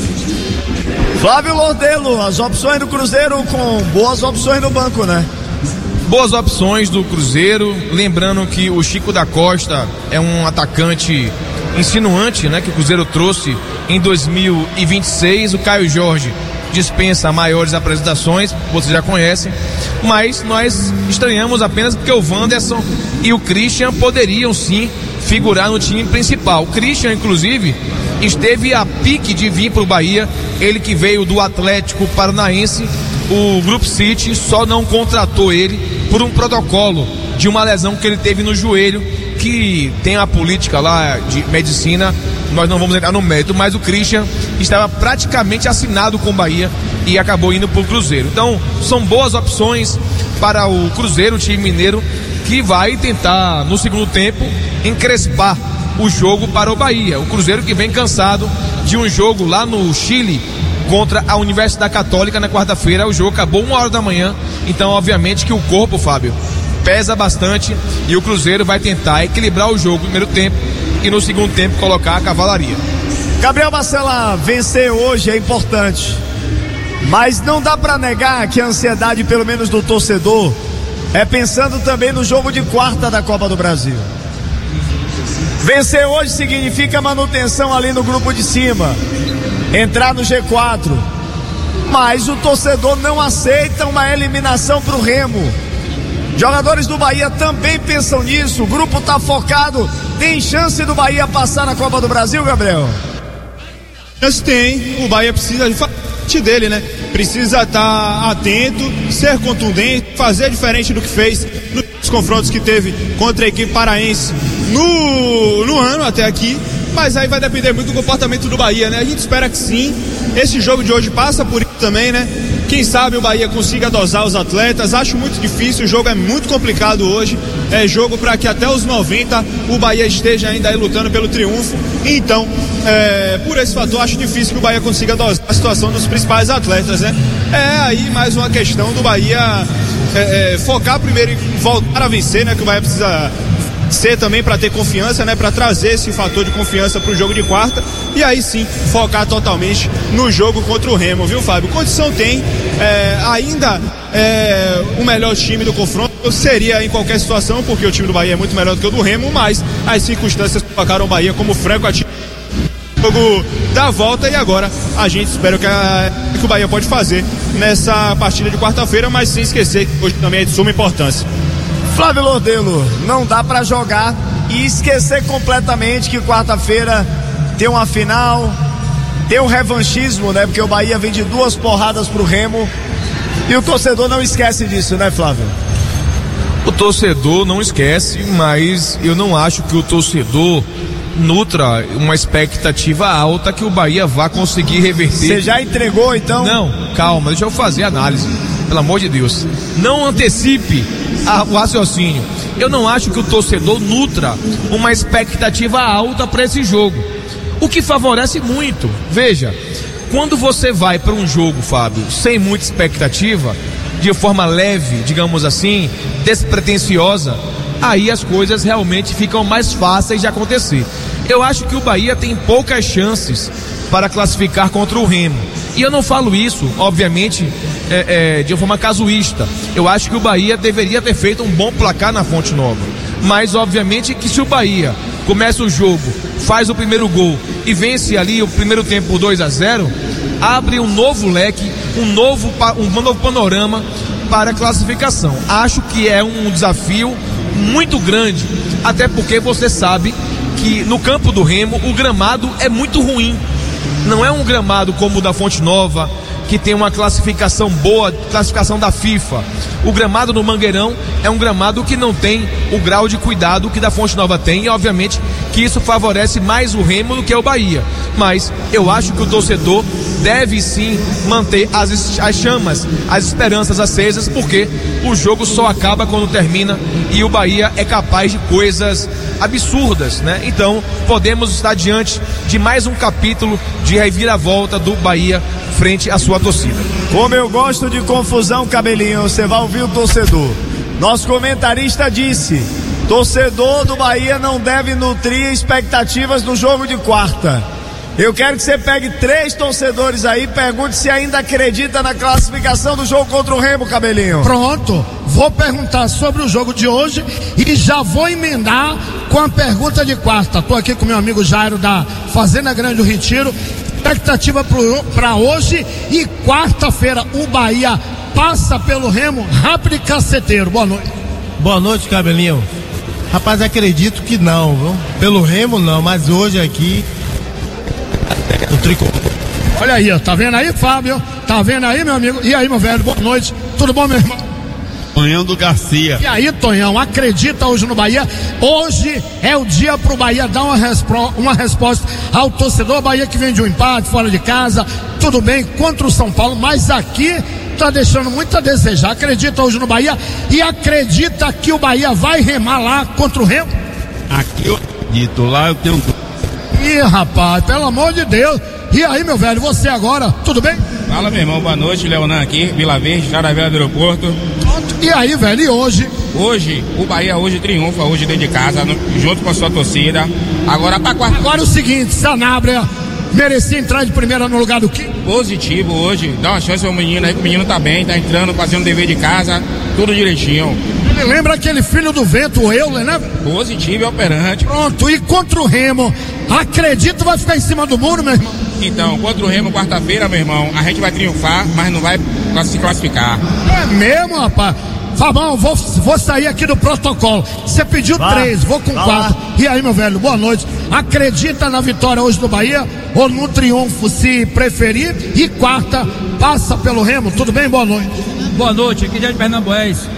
Flávio Lordelo, as opções do Cruzeiro com boas opções no banco, né? Boas opções do Cruzeiro, lembrando que o Chico da Costa é um atacante insinuante, né, que o Cruzeiro trouxe em dois mil e vinte e seis. O Caio Jorge dispensa maiores apresentações, vocês já conhecem, mas nós estranhamos apenas porque o Wanderson e o Christian poderiam sim figurar no time principal. O Christian, inclusive, esteve a pique de vir para o Bahia, ele que veio do Atlético Paranaense. O Group City só não contratou ele por um protocolo de uma lesão que ele teve no joelho, que tem a política lá de medicina, nós não vamos entrar no mérito, mas o Christian estava praticamente assinado com o Bahia e acabou indo para o Cruzeiro. Então são boas opções para o Cruzeiro, o time mineiro, que vai tentar no segundo tempo encrespar o jogo para o Bahia. O Cruzeiro que vem cansado de um jogo lá no Chile contra a Universidade Católica na quarta-feira. O jogo acabou uma hora da manhã, então obviamente que o corpo, Fábio, pesa bastante e o Cruzeiro vai tentar equilibrar o jogo no primeiro tempo e no segundo tempo colocar a cavalaria. Gabriel Bacelar, vencer hoje é importante, mas não dá para negar que a ansiedade, pelo menos do torcedor, é pensando também no jogo de quarta da Copa do Brasil. Vencer hoje significa manutenção ali no grupo de cima, entrar no G quatro, mas o torcedor não aceita uma eliminação para o Remo. Jogadores do Bahia também pensam nisso. O grupo está focado. Tem chance do Bahia passar na Copa do Brasil, Gabriel? Tem. O Bahia precisa de parte dele, né? Precisa estar atento, ser contundente, fazer diferente do que fez nos confrontos que teve contra a equipe paraense no, no ano até aqui, mas aí vai depender muito do comportamento do Bahia, né? A gente espera que sim, esse jogo de hoje passa por isso também, né? Quem sabe o Bahia consiga dosar os atletas, acho muito difícil, o jogo é muito complicado hoje, é jogo para que até os noventa o Bahia esteja ainda aí lutando pelo triunfo, então, é, por esse fator, acho difícil que o Bahia consiga dosar a situação dos principais atletas, né? É aí mais uma questão do Bahia é, é, focar primeiro em voltar a vencer, né? Que o Bahia precisa ser também para ter confiança, né? Para trazer esse fator de confiança para o jogo de quarta e aí sim focar totalmente no jogo contra o Remo, viu, Fábio? Condição tem, é, ainda é, o melhor time do confronto seria em qualquer situação, porque o time do Bahia é muito melhor do que o do Remo, mas as circunstâncias colocaram o Bahia como franco ativo jogo da volta e agora a gente espera que, a, que o Bahia pode fazer nessa partida de quarta-feira, mas sem esquecer que hoje também é de suma importância. Flávio Lordelo, não dá pra jogar e esquecer completamente que quarta-feira tem uma final, tem um revanchismo, né? Porque o Bahia vem de duas porradas pro Remo e o torcedor não esquece disso, né, Flávio? O torcedor não esquece, mas eu não acho que o torcedor nutra uma expectativa alta que o Bahia vá conseguir reverter. Você já entregou, então? Não, calma, deixa eu fazer a análise, pelo amor de Deus. Não antecipe a, o raciocínio. Eu não acho que o torcedor nutra uma expectativa alta para esse jogo, o que favorece muito. Veja, quando você vai para um jogo, Fábio, sem muita expectativa, de forma leve, digamos assim, despretensiosa, aí as coisas realmente ficam mais fáceis de acontecer. Eu acho que o Bahia tem poucas chances para classificar contra o Remo. E eu não falo isso, obviamente, é, é, de uma forma casuísta. Eu acho que o Bahia deveria ter feito um bom placar na Fonte Nova. Mas, obviamente, que se o Bahia começa o jogo, faz o primeiro gol e vence ali o primeiro tempo por dois a zero, abre um novo leque, um novo, um novo panorama para a classificação. Acho que é um desafio muito grande, até porque você sabe que no campo do Remo o gramado é muito ruim. Não é um gramado como o da Fonte Nova, que tem uma classificação boa, classificação da FIFA. O gramado no Mangueirão é um gramado que não tem o grau de cuidado que da Fonte Nova tem, e obviamente que isso favorece mais o Remo do que o Bahia. Mas eu acho que o torcedor deve sim manter as, as chamas, as esperanças acesas, porque o jogo só acaba quando termina e o Bahia é capaz de coisas absurdas, né? Então podemos estar diante de mais um capítulo de reviravolta do Bahia frente à sua torcida. Como eu gosto de confusão, Cabelinho, você vai ouvir o torcedor. Nosso comentarista disse: torcedor do Bahia não deve nutrir expectativas no jogo de quarta. Eu quero que você pegue três torcedores aí e pergunte se ainda acredita na classificação do jogo contra o Remo, Cabelinho. Pronto, vou perguntar sobre o jogo de hoje e já vou emendar com a pergunta de quarta. Tô aqui com meu amigo Jairo da Fazenda Grande do Retiro. Expectativa para hoje e quarta-feira o Bahia passa pelo Remo, rápido e caceteiro. Boa noite. Boa noite, Cabelinho. Rapaz, acredito que não, viu? Pelo Remo não, mas hoje aqui o tricolor. Olha aí, ó, tá vendo aí, Fábio? Tá vendo aí, meu amigo? E aí, meu velho, boa noite. Tudo bom, meu irmão? Tonhão do Garcia. E aí, Tonhão, acredita hoje no Bahia? Hoje é o dia pro Bahia dar uma, respro, uma resposta ao torcedor. Bahia que vem de um empate fora de casa, tudo bem, contra o São Paulo, mas aqui tá deixando muito a desejar. Acredita hoje no Bahia e acredita que o Bahia vai remar lá contra o Remo? Aqui eu acredito, lá eu tenho... Ih, rapaz, pelo amor de Deus. E aí, meu velho, você agora, tudo bem? Fala, meu irmão, boa noite, Leonan aqui, Vila Verde, já na Vila do Aeroporto. E aí, velho, e hoje? Hoje, o Bahia hoje triunfa, hoje dentro de casa, no, junto com a sua torcida. Agora pra quarta... Agora é o seguinte, Sanabria merecia entrar de primeira no lugar do quê? Positivo hoje, dá uma chance ao menino aí, que o menino tá bem, tá entrando, fazendo dever de casa, tudo direitinho. Ele lembra aquele filho do vento, o Euler, né? Positivo e operante. Pronto, e contra o Remo, acredito vai ficar em cima do muro, meu irmão? Então, contra o Remo, quarta-feira, meu irmão, a gente vai triunfar, mas não vai se classificar. É mesmo, rapaz? Fabão, vou, vou sair aqui do protocolo. Você pediu vai, três, vou com quatro. Lá. E aí, meu velho, boa noite. Acredita na vitória hoje do Bahia ou no triunfo, se preferir? E quarta, passa pelo Remo. Tudo bem? Boa noite. Boa noite, aqui de Pernambués.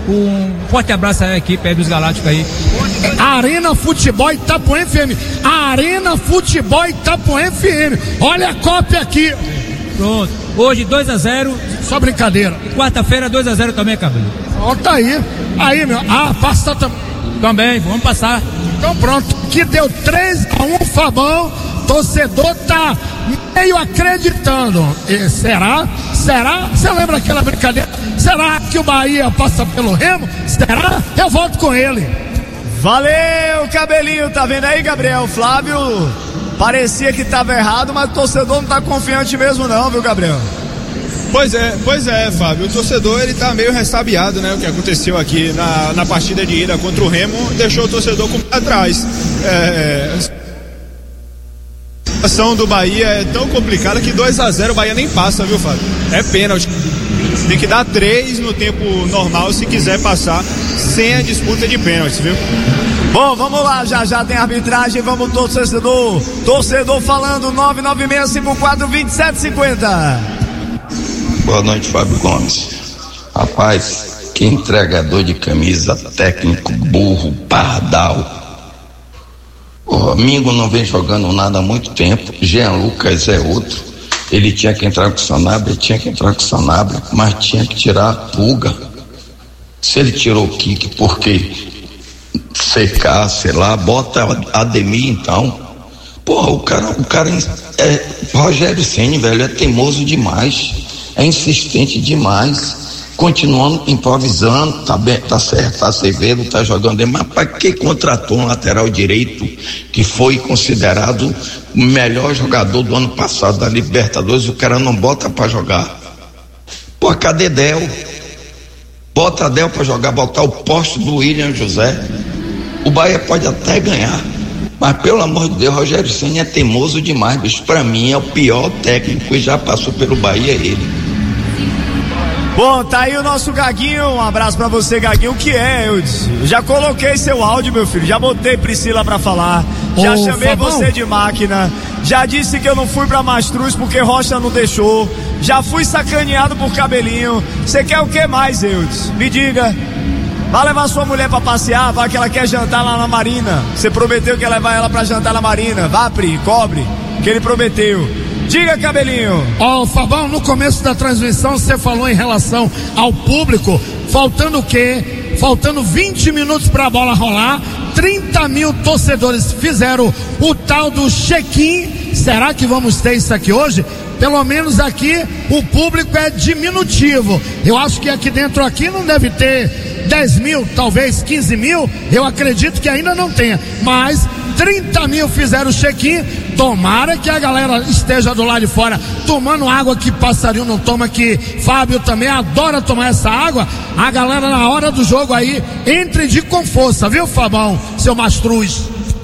Um forte abraço à equipe aí dos Galácticos aí. Arena Futebol Itapuã F M. Arena Futebol Itapuã F M. Olha a cópia aqui. Pronto. Hoje dois a zero. Só brincadeira. E quarta-feira dois a zero também, Cabelo. Ó, tá aí. Aí, meu. Ah, passa também. Também, vamos passar. Então pronto. Que deu três a um, Fabão. Torcedor tá meio acreditando. E será? Será? Você lembra aquela brincadeira? Será que o Bahia passa pelo Remo? Será? Eu volto com ele. Valeu, Cabelinho. Tá vendo aí, Gabriel? Flávio parecia que tava errado, mas o torcedor não tá confiante mesmo não, viu, Gabriel? Pois é, pois é, Fábio. O torcedor, ele tá meio ressabiado, né? O que aconteceu aqui na, na partida de ida contra o Remo deixou o torcedor com o pé atrás. É... A situação do Bahia é tão complicada que dois a zero o Bahia nem passa, viu, Fábio? É pênalti. Tem que dar três no tempo normal se quiser passar sem a disputa de pênaltis, viu? Bom, vamos lá, já já tem arbitragem, vamos torcedor, torcedor falando nove nove seis cinco quatro dois sete cinco zero. Boa noite, Fábio Gomes. Rapaz, que entregador de camisa, técnico, burro, pardal. O Mingo não vem jogando nada há muito tempo. Jean Lucas é outro. Ele tinha que entrar com o Sanabria, tinha que entrar com o Sanabria, mas tinha que tirar a pulga. Se ele tirou o Kik porque secar, sei lá, bota Ademir então. Porra, o cara, o cara é Rogério Ceni, velho, é teimoso demais, é insistente demais. Continuando improvisando, tá, bem, tá certo, tá Acevedo, tá jogando bem, mas para que contratou um lateral direito que foi considerado o melhor jogador do ano passado da Libertadores? O cara não bota para jogar. Pô, cadê Del? Bota Del para jogar, botar o poste do William José. O Bahia pode até ganhar, mas pelo amor de Deus, Rogério Ceni é teimoso demais, bicho. Para mim é o pior técnico e já passou pelo Bahia ele. Bom, tá aí o nosso Gaguinho, um abraço pra você, Gaguinho. O que é, eu já coloquei seu áudio, meu filho, já botei Priscila pra falar, já Ô, chamei Fabão. Você de máquina, já disse que eu não fui pra Mastruz porque Rocha não deixou, já fui sacaneado por Cabelinho. Você quer o que mais, Eudes? Me diga. Vai levar sua mulher pra passear, vai que ela quer jantar lá na Marina. Você prometeu que ia levar ela pra jantar na Marina. Vá, Pri, cobre, que ele prometeu. Diga, Cabelinho. Ó, oh, Fabão, no começo da transmissão você falou em relação ao público, faltando o quê? Faltando vinte minutos pra bola rolar, trinta mil torcedores fizeram o tal do check-in. Será que vamos ter isso aqui hoje? Pelo menos aqui o público é diminutivo. Eu acho que aqui dentro aqui não deve ter dez mil, talvez quinze mil. Eu acredito que ainda não tenha, mas trinta mil fizeram o check-in. Tomara que a galera esteja do lado de fora tomando água que passarinho não toma, que Fábio também adora tomar essa água. A galera na hora do jogo aí entre de com força, viu, Fabão, seu mastruz?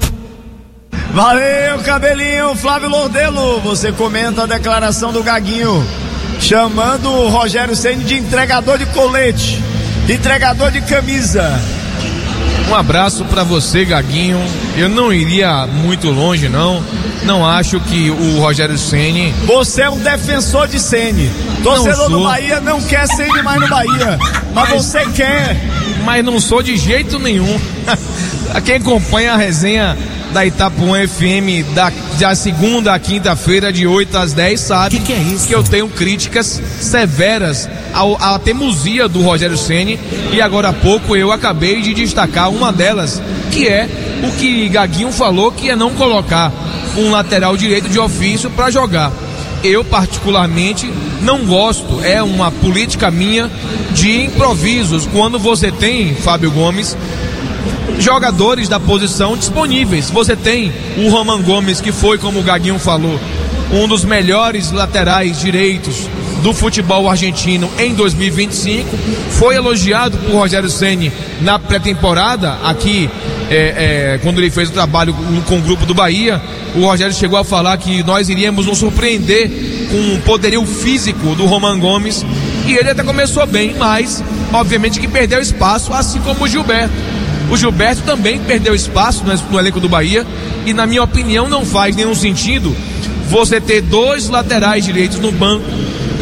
Valeu, Cabelinho. Flávio Lordelo, você comenta a declaração do Gaguinho chamando o Rogério Ceni de entregador de colete, de entregador de camisa. Um abraço pra você, Gaguinho. Eu não iria muito longe, não. Não acho que o Rogério Ceni... Você é um defensor de Ceni. Torcedor do Bahia não quer Ceni mais no Bahia. Mas, mas você quer. Mas não sou de jeito nenhum. Quem acompanha a resenha da Itapuã F M da, da segunda à quinta-feira, de oito às dez, sabe que, que, é isso? Que eu tenho críticas severas ao, à teimosia do Rogério Ceni, e agora há pouco eu acabei de destacar uma delas, que é o que Gaguinho falou, que é não colocar um lateral direito de ofício para jogar. Eu particularmente não gosto, é uma política minha, de improvisos, quando você tem, Fábio Gomes, jogadores da posição disponíveis. Você tem o Roman Gomes, que foi, como o Gaguinho falou, um dos melhores laterais direitos do futebol argentino em dois mil e vinte e cinco, foi elogiado por Rogério Ceni na pré-temporada, aqui é, é, quando ele fez o trabalho com o grupo do Bahia. O Rogério chegou a falar que nós iríamos nos surpreender com o poderio físico do Roman Gomes, e ele até começou bem, mas obviamente que perdeu espaço, assim como o Gilberto. O Gilberto também perdeu espaço no, no elenco do Bahia, e na minha opinião não faz nenhum sentido você ter dois laterais direitos no banco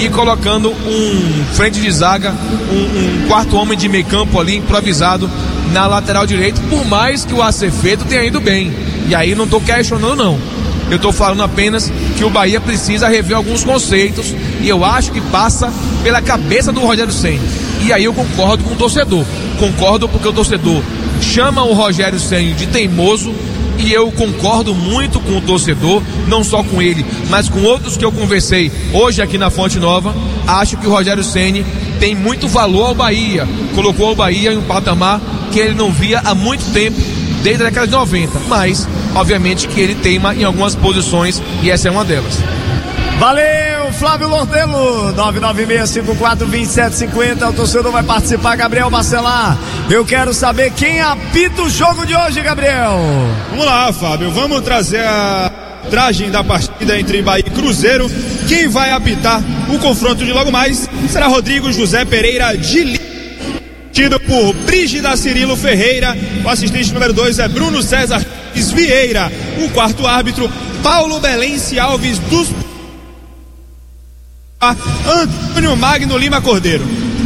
e colocando um frente de zaga, um, um quarto homem de meio campo ali improvisado na lateral direita, por mais que o Acevedo tenha ido bem. E aí não estou questionando não. Eu estou falando apenas que o Bahia precisa rever alguns conceitos e eu acho que passa pela cabeça do Rogério Ceni. E aí eu concordo com o torcedor. Concordo porque o torcedor chama o Rogério Ceni de teimoso e eu concordo muito com o torcedor, não só com ele, mas com outros que eu conversei hoje aqui na Fonte Nova. Acho que o Rogério Ceni tem muito valor ao Bahia, colocou o Bahia em um patamar que ele não via há muito tempo, desde a década de noventa, mas obviamente que ele teima em algumas posições e essa é uma delas. Valeu, Flávio Lordelo, nove nove seis cinco quatro dois sete cinco zero, o torcedor vai participar, Gabriel Bacelar. Eu quero saber quem apita o jogo de hoje, Gabriel. Vamos lá, Fábio, vamos trazer a tragem da partida entre Bahia e Cruzeiro. Quem vai apitar o confronto de logo mais será Rodrigo José Pereira de Lima, tido por Brígida Cirilo Ferreira. O assistente número dois é Bruno César Vieira. O quarto árbitro, Paulo Belense Alves dos Antônio Magno Lima Cordeiro.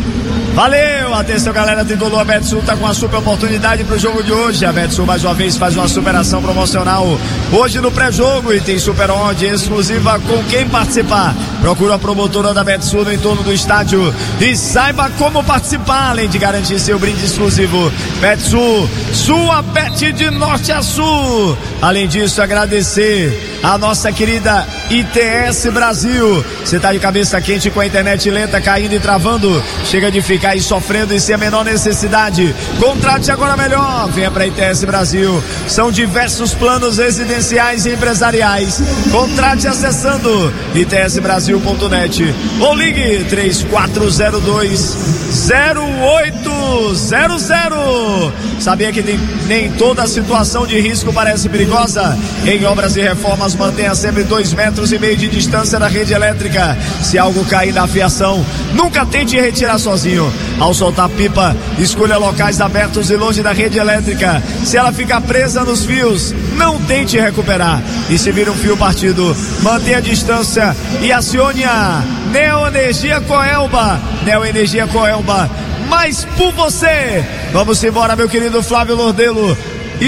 Valeu, atenção galera, tricolor, a Betsul tá com uma super oportunidade pro jogo de hoje. A Betsul mais uma vez faz uma superação promocional hoje no pré-jogo e tem super odd exclusiva com quem participar. Procura a promotora da Betsul no entorno do estádio e saiba como participar, além de garantir seu brinde exclusivo. Betsul, sua bet de norte a sul. Além disso, agradecer a nossa querida I T S Brasil. Você tá de cabeça quente com a internet lenta, caindo e travando? Chega de ficar aí sofrendo e sem a menor necessidade. Contrate agora melhor. Venha para a I T S Brasil. São diversos planos residenciais e empresariais. Contrate acessando i t s brasil ponto net ou ligue três quatro zero dois zero oito zero zero. Sabia que nem, nem toda situação de risco parece perigosa? Em obras e reformas, mantenha sempre dois metros e meio de distância da rede elétrica. Se algo cair na fiação, nunca tente retirar sozinho. Ao soltar pipa, escolha locais abertos e longe da rede elétrica. Se ela ficar presa nos fios, não tente recuperar. E se vir um fio partido, mantenha a distância e acione a Neoenergia Coelba. Neoenergia Coelba, mais por você. Vamos embora, meu querido Flávio Lordelo. E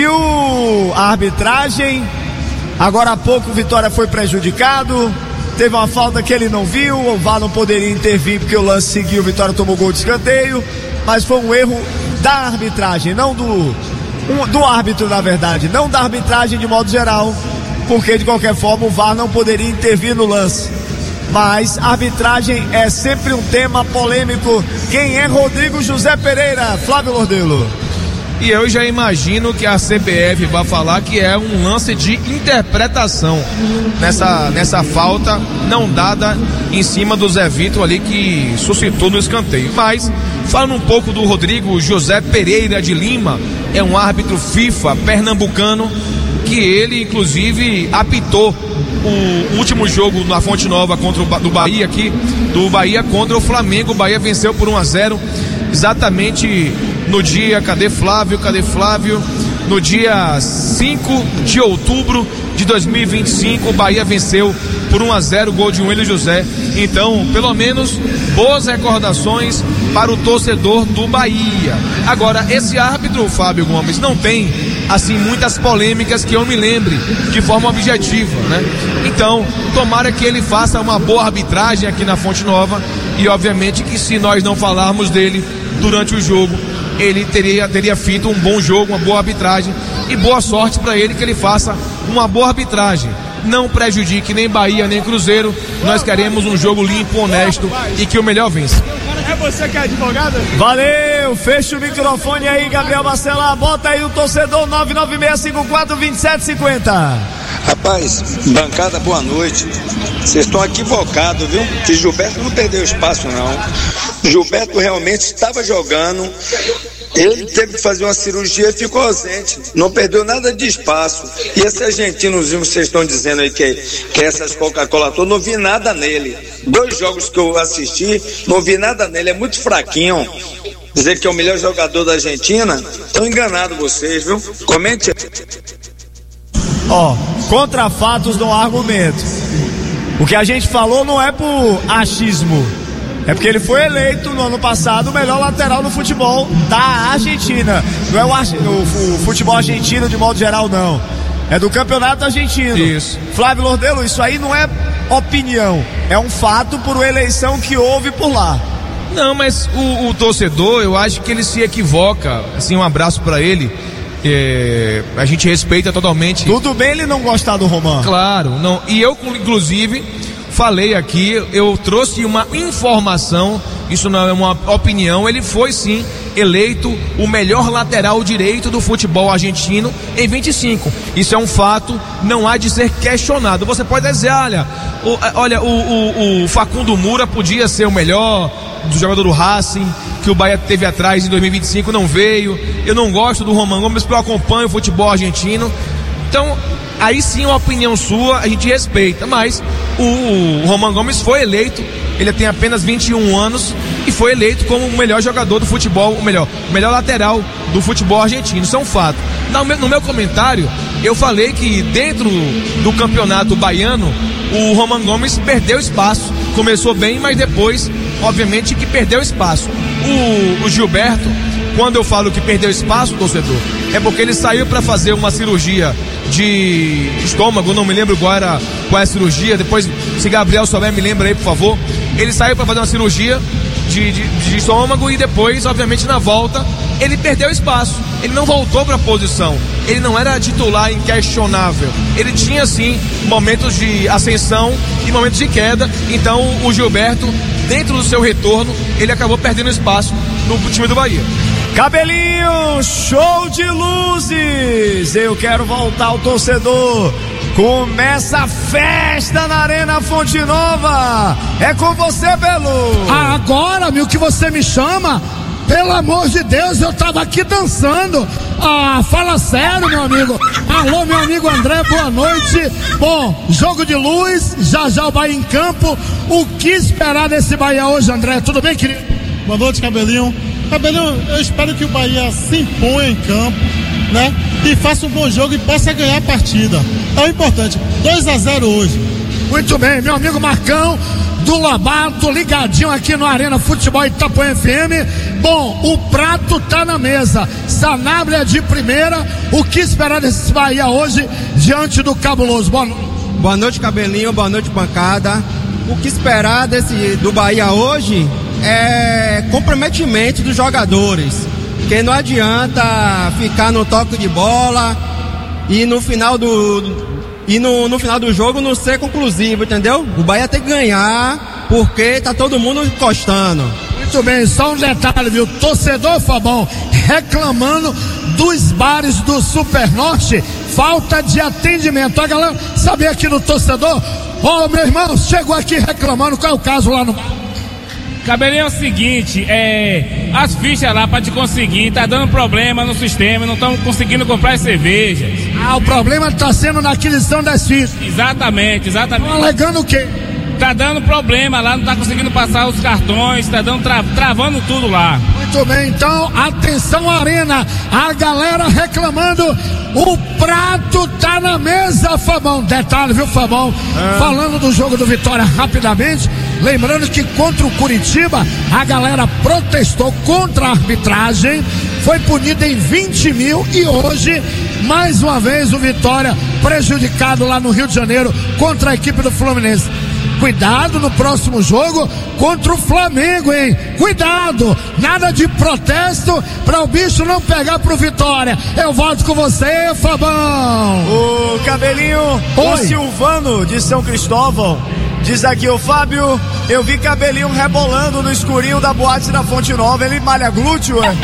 o a arbitragem, agora há pouco o Vitória foi prejudicado. Teve uma falta que ele não viu, o V A R não poderia intervir porque o lance seguiu, o Vitória tomou gol de escanteio, mas foi um erro da arbitragem, não do um, do árbitro, na verdade, não da arbitragem de modo geral, porque de qualquer forma o V A R não poderia intervir no lance. Mas arbitragem é sempre um tema polêmico. Quem é Rodrigo José Pereira? Flávio Lordelo. E eu já imagino que a C B F vai falar que é um lance de interpretação nessa, nessa falta não dada em cima do Zé Vitor ali que suscitou no escanteio. Mas, falando um pouco do Rodrigo José Pereira de Lima, é um árbitro FIFA pernambucano que ele inclusive apitou o último jogo na Fonte Nova contra o do Bahia aqui, do Bahia contra o Flamengo. O Bahia venceu por um a zero, exatamente no dia, cadê Flávio, cadê Flávio? No dia cinco de outubro de dois mil e vinte e cinco, o Bahia venceu por um a zero, gol de Wendel José. Então, pelo menos, boas recordações para o torcedor do Bahia. Agora, esse árbitro, Fábio Gomes, não tem, assim, muitas polêmicas que eu me lembre de forma objetiva, né? Então, tomara que ele faça uma boa arbitragem aqui na Fonte Nova e, obviamente, que se nós não falarmos dele durante o jogo, ele teria, teria feito um bom jogo, uma boa arbitragem, e boa sorte para ele que ele faça uma boa arbitragem. Não prejudique nem Bahia nem Cruzeiro. Nós queremos um jogo limpo, honesto e que o melhor vença. É você que é advogado? Valeu, fecha o microfone aí, Gabriel Bacelar. Bota aí o torcedor nove nove seis cinco quatro dois sete cinco zero. Rapaz, bancada, boa noite. Vocês estão equivocados, viu? Que Gilberto não perdeu espaço, não. Gilberto realmente estava jogando. Ele teve que fazer uma cirurgia e ficou ausente. Não perdeu nada de espaço. E esse argentinozinho que vocês estão dizendo aí, que, que essas Coca-Cola todas, não vi nada nele. Dois jogos que eu assisti, não vi nada nele. É muito fraquinho. Dizer que é o melhor jogador da Argentina, estão enganados vocês, viu? Comente. Ó, oh, contra fatos não há argumento. O que a gente falou não é por achismo. É porque ele foi eleito no ano passado o melhor lateral no futebol da Argentina. Não é o, o, o futebol argentino de modo geral, não. É do campeonato argentino. Isso. Flávio Lordelo, isso aí não é opinião. É um fato por uma eleição que houve por lá. Não, mas o, o torcedor, eu acho que ele se equivoca. Assim, um abraço pra ele. É, a gente respeita totalmente. Tudo bem ele não gostar do Roman. Claro, não. E eu, inclusive, falei aqui, eu trouxe uma informação, isso não é uma opinião, ele foi sim eleito o melhor lateral direito do futebol argentino em vinte e cinco. Isso é um fato, não há de ser questionado. Você pode dizer, olha, o, olha, o, o, o Facundo Moura podia ser o melhor do jogador do Racing, que o Bahia teve atrás em dois mil e vinte e cinco, não veio. Eu não gosto do Roman Gomes, porque eu acompanho o futebol argentino. Então, aí sim, uma opinião sua, a gente respeita, mas o, o Roman Gomes foi eleito, ele tem apenas vinte e um anos e foi eleito como o melhor jogador do futebol, o melhor, o melhor lateral do futebol argentino, isso é um fato. No meu, no meu comentário, eu falei que dentro do campeonato baiano, o Roman Gomes perdeu espaço, começou bem, mas depois, obviamente, que perdeu espaço. O, o Gilberto, quando eu falo que perdeu espaço, torcedor, é porque ele saiu para fazer uma cirurgia de estômago, não me lembro qual era qual é a cirurgia, depois, se Gabriel souber, me lembra aí, por favor. Ele saiu para fazer uma cirurgia de, de, de estômago e depois, obviamente, na volta, ele perdeu espaço. Ele não voltou para a posição. Ele não era titular inquestionável. Ele tinha, sim, momentos de ascensão e momentos de queda. Então, o Gilberto, dentro do seu retorno, ele acabou perdendo espaço no time do Bahia. Cabelinho, show de luzes! Eu quero voltar ao torcedor. Começa a festa na Arena Fonte Nova. É com você, Belo. Agora, meu, que você me chama? Pelo amor de Deus, eu tava aqui dançando. Ah, fala sério, meu amigo. Alô, meu amigo André, boa noite. Bom, jogo de luz, já já o Bahia em campo. O que esperar desse Bahia hoje, André? Tudo bem, querido? Boa noite, Cabelinho. Cabelinho, eu espero que o Bahia se imponha em campo, né? E faça um bom jogo e possa ganhar a partida. É o importante. dois a zero hoje. Muito bem, meu amigo Marcão do Lobato, ligadinho aqui no Arena Futebol Itapuã F M. Bom, o prato tá na mesa. Sanabria de primeira. O que esperar desse Bahia hoje diante do Cabuloso? Boa noite. Boa noite, Cabelinho. Boa noite, bancada. O que esperar desse, do Bahia hoje é comprometimento dos jogadores. Porque não adianta ficar no toque de bola e no final do e no, no final do jogo não ser conclusivo, entendeu? O Bahia tem que ganhar porque tá todo mundo encostando. Muito bem, só um detalhe, viu? Torcedor Fabão reclamando dos bares do Supernorte, falta de atendimento. A galera sabia aqui no torcedor, ó, oh, meu irmão, chegou aqui reclamando, qual é o caso lá no bar? Cabelinho, é o seguinte, é, as fichas lá pra te conseguir, tá dando problema no sistema, não estão conseguindo comprar as cervejas. Ah, o problema tá sendo na aquisição das fichas. Exatamente, exatamente. Estão alegando o quê? Tá dando problema lá, não tá conseguindo passar os cartões, tá dando tra- travando tudo lá. Muito bem, então, atenção Arena, a galera reclamando, o prato tá na mesa, Fabão. Detalhe, viu, Fabão? É. Falando do jogo do Vitória rapidamente, lembrando que contra o Curitiba, a galera protestou contra a arbitragem, foi punida em vinte mil e hoje, mais uma vez, o Vitória prejudicado lá no Rio de Janeiro contra a equipe do Fluminense. Cuidado no próximo jogo contra o Flamengo, hein? Cuidado, nada de protesto para o bicho não pegar pro Vitória. Eu volto com você, Fabão. O Cabelinho, Oi. O Silvano de São Cristóvão diz aqui, o Fábio, eu vi Cabelinho rebolando no escurinho da boate da Fonte Nova. Ele malha glúteo, é?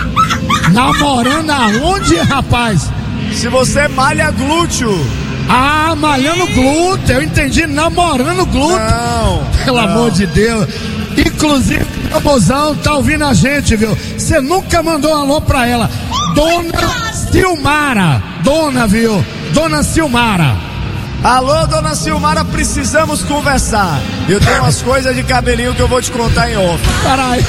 Namorando aonde, rapaz? Se você malha glúteo. Ah, malhando glúteo, eu entendi, namorando glúteo. Não, pelo não. amor de Deus. Inclusive, o mozão tá ouvindo a gente, viu? Você nunca mandou um alô pra ela. Dona Silmara. Dona, viu? Dona Silmara. Alô, Dona Silmara, precisamos conversar. Eu tenho umas coisas de Cabelinho que eu vou te contar em off. Caralho.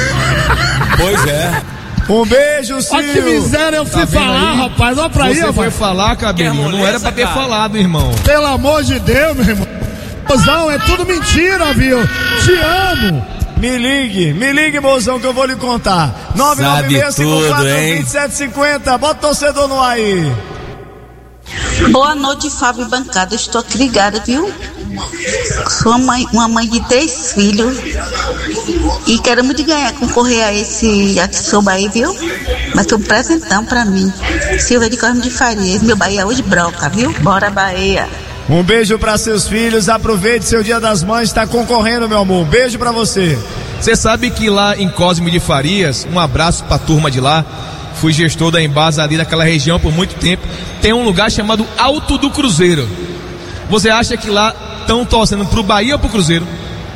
Pois é. Um beijo, Sil. Olha que miséria, eu fui Tá falar, aí? rapaz. Olha pra aí, Você rapaz. foi falar, Cabelinho, não era pra ter falado, irmão. Pelo amor de Deus, meu irmão. Mozão, é tudo mentira, viu? Te amo. Me ligue, me ligue, mozão, que eu vou lhe contar. nove nove seis cinco quatro dois sete cinco zero. Bota o torcedor no ar aí. Boa noite, Fábio Bancada. Estou aqui ligada, viu? Sou uma mãe, uma mãe de três filhos e quero muito ganhar, concorrer a esse Yakisoba aí, viu? Mas tem um presentão pra mim. Silvia de Cosme de Farias, meu Bahia hoje broca, viu? Bora, Bahia. Um beijo pra seus filhos, aproveite seu Dia das Mães, tá concorrendo, meu amor. Um beijo pra você. Você sabe que lá em Cosme de Farias, um abraço pra turma de lá, fui gestor da Embasa ali naquela região por muito tempo, tem um lugar chamado Alto do Cruzeiro. Você acha que lá estão torcendo pro Bahia ou pro Cruzeiro?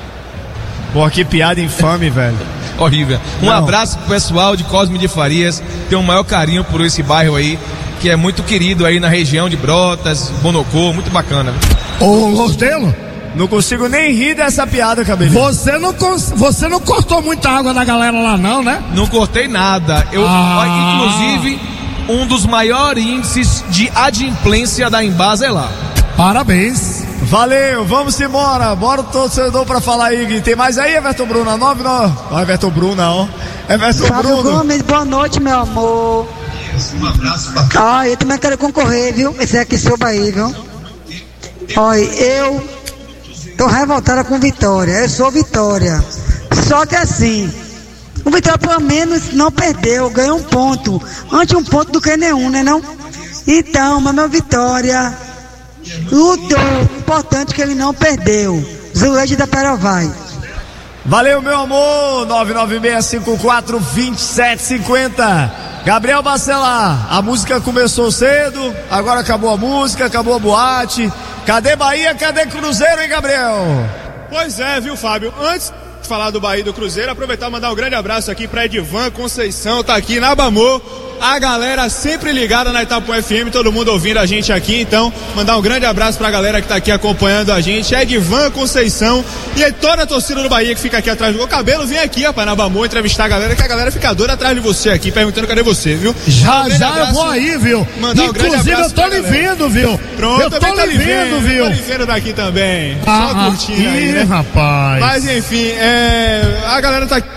Pô, que piada infame, velho. Horrível. Um Não. abraço pro pessoal de Cosme de Farias, tem o maior carinho por esse bairro aí, que é muito querido aí na região de Brotas, Bonocô, muito bacana. Ô, Lordelo, não consigo nem rir dessa piada, Cabelinho. Você não, você não cortou muita água da galera lá não, né? Não cortei nada. Eu, ah. Inclusive, um dos maiores índices de adimplência da Embasa é lá. Parabéns. Valeu, vamos embora. Bora o torcedor pra falar aí. Tem mais aí, Everton Bruna? nove nove. Ó, Everton Bruna, ó. Everton Fábio Bruno. Gomes, boa noite, meu amor. Um abraço pra cá. Ah, eu também quero concorrer, viu? Esse aqui seu aí, viu? Olha, eu tô revoltada com Vitória. Eu sou Vitória. Só que assim, o Vitória pelo menos não perdeu, ganhou um ponto. Antes um ponto do que nenhum, né não? Então, mas meu Vitória lutou. Importante que ele não perdeu. Zuleide da Perovai. Valeu, meu amor. nove nove seis cinco quatro dois sete cinco zero. Gabriel Bacelar, a música começou cedo, agora acabou a música, acabou a boate. Cadê Bahia, cadê Cruzeiro, hein, Gabriel? Pois é, viu, Fábio? Antes de falar do Bahia e do Cruzeiro, aproveitar e mandar um grande abraço aqui pra Edivan Conceição, tá aqui na Bamô. A galera sempre ligada na Itapuã F M, todo mundo ouvindo a gente aqui, então mandar um grande abraço pra galera que tá aqui acompanhando a gente, é Edvan Conceição e aí toda a torcida do Bahia que fica aqui atrás do meu cabelo, vem aqui, rapaz, na Bamô, entrevistar a galera, que a galera fica doida atrás de você aqui, perguntando cadê você, viu? Já, um já abraço, eu vou aí, viu? Mandar um grande Inclusive abraço eu tô lhe vendo, viu? Pronto, eu tô lhe vendo, viu? Eu tô lhe vendo daqui também, ah, só curtindo ih, aí, né? Rapaz. Mas enfim, é... a galera tá aqui.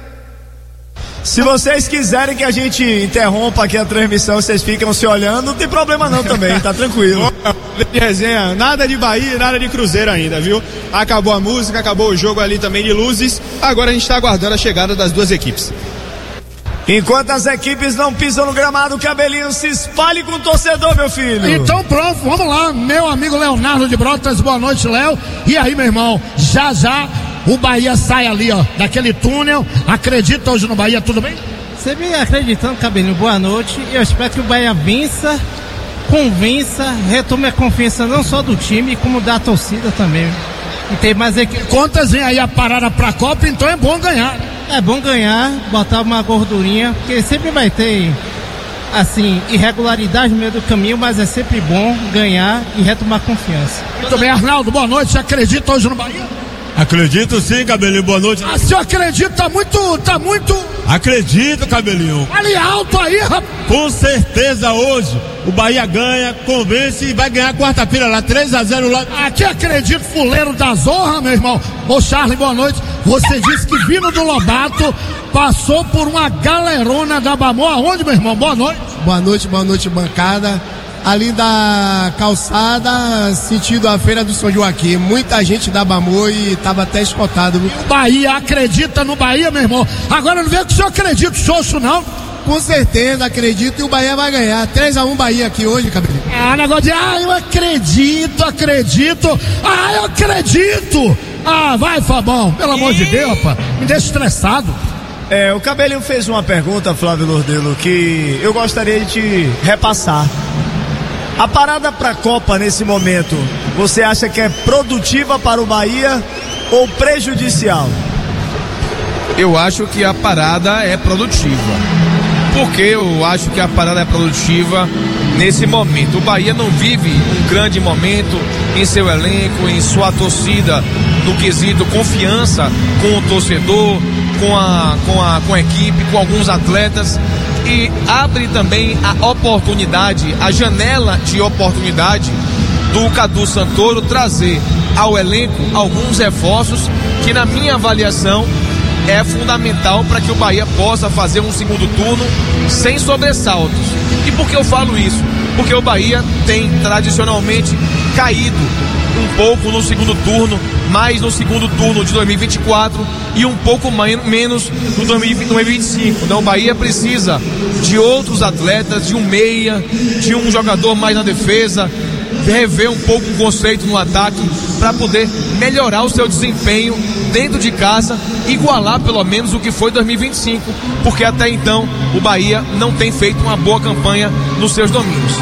Se vocês quiserem que a gente interrompa aqui a transmissão, vocês ficam se olhando, não tem problema não também, tá tranquilo. De resenha, nada de Bahia, nada de Cruzeiro ainda, viu? Acabou a música, acabou o jogo ali também de luzes, agora a gente tá aguardando a chegada das duas equipes. Enquanto as equipes não pisam no gramado, o Cabelinho se espalhe com o torcedor, meu filho. Então pronto, vamos lá, meu amigo Leonardo de Brotas, boa noite, Léo. E aí, meu irmão, já já o Bahia sai ali, ó, daquele túnel. Acredita hoje no Bahia, tudo bem? Você vem acreditando, Cabelinho, boa noite. Eu espero que o Bahia vença, convença, retome a confiança não só do time, como da torcida também. E tem mais equipe. Contas vem aí a parada pra Copa, então é bom ganhar. É bom ganhar, botar uma gordurinha, porque sempre vai ter, assim, irregularidade no meio do caminho, mas é sempre bom ganhar e retomar confiança. Muito bem, Arnaldo, boa noite. Você acredita hoje no Bahia? Acredito sim, Cabelinho, boa noite. Ah, se eu acredito, tá muito, tá muito... Acredito, Cabelinho. Ali alto aí, rapaz. Com certeza hoje o Bahia ganha, convence e vai ganhar quarta-feira lá, três a zero lá. Aqui acredito, fuleiro da Zorra, meu irmão. Ô Charlie, boa noite. Você disse que vindo do Lobato, passou por uma galerona da Bamô. Aonde, meu irmão? Boa noite. Boa noite, boa noite, bancada. Ali da calçada, sentido a Feira do São Joaquim. Muita gente da Bamô e tava até escotado. O Bahia, acredita no Bahia, meu irmão. Agora não vê que o senhor acredita, Xoxo, não? Com certeza, acredito, e o Bahia vai ganhar. três a um Bahia aqui hoje, Cabelinho. Ah, negócio de, ah, eu acredito, acredito. Ah, eu acredito. Ah, vai, Fabão, pelo amor de Deus, rapaz. Me deixa estressado. É, o Cabelinho fez uma pergunta, Flávio Lordelo, que eu gostaria de te repassar. A parada para a Copa nesse momento, você acha que é produtiva para o Bahia ou prejudicial? Eu acho que a parada é produtiva. Por que eu acho que a parada é produtiva nesse momento? O Bahia não vive um grande momento em seu elenco, em sua torcida, no quesito confiança com o torcedor, com a, com a, com a equipe, com alguns atletas. E abre também a oportunidade, a janela de oportunidade do Cadu Santoro trazer ao elenco alguns reforços que, na minha avaliação, é fundamental para que o Bahia possa fazer um segundo turno sem sobressaltos. E por que eu falo isso? Porque o Bahia tem tradicionalmente caído um pouco no segundo turno, mais no segundo turno de dois mil e vinte e quatro e um pouco mais, menos no dois mil e vinte e cinco. Então o Bahia precisa de outros atletas, de um meia, de um jogador mais na defesa, rever um pouco o conceito no ataque para poder melhorar o seu desempenho dentro de casa, igualar pelo menos o que foi dois mil e vinte e cinco, porque até então o Bahia não tem feito uma boa campanha nos seus domínios.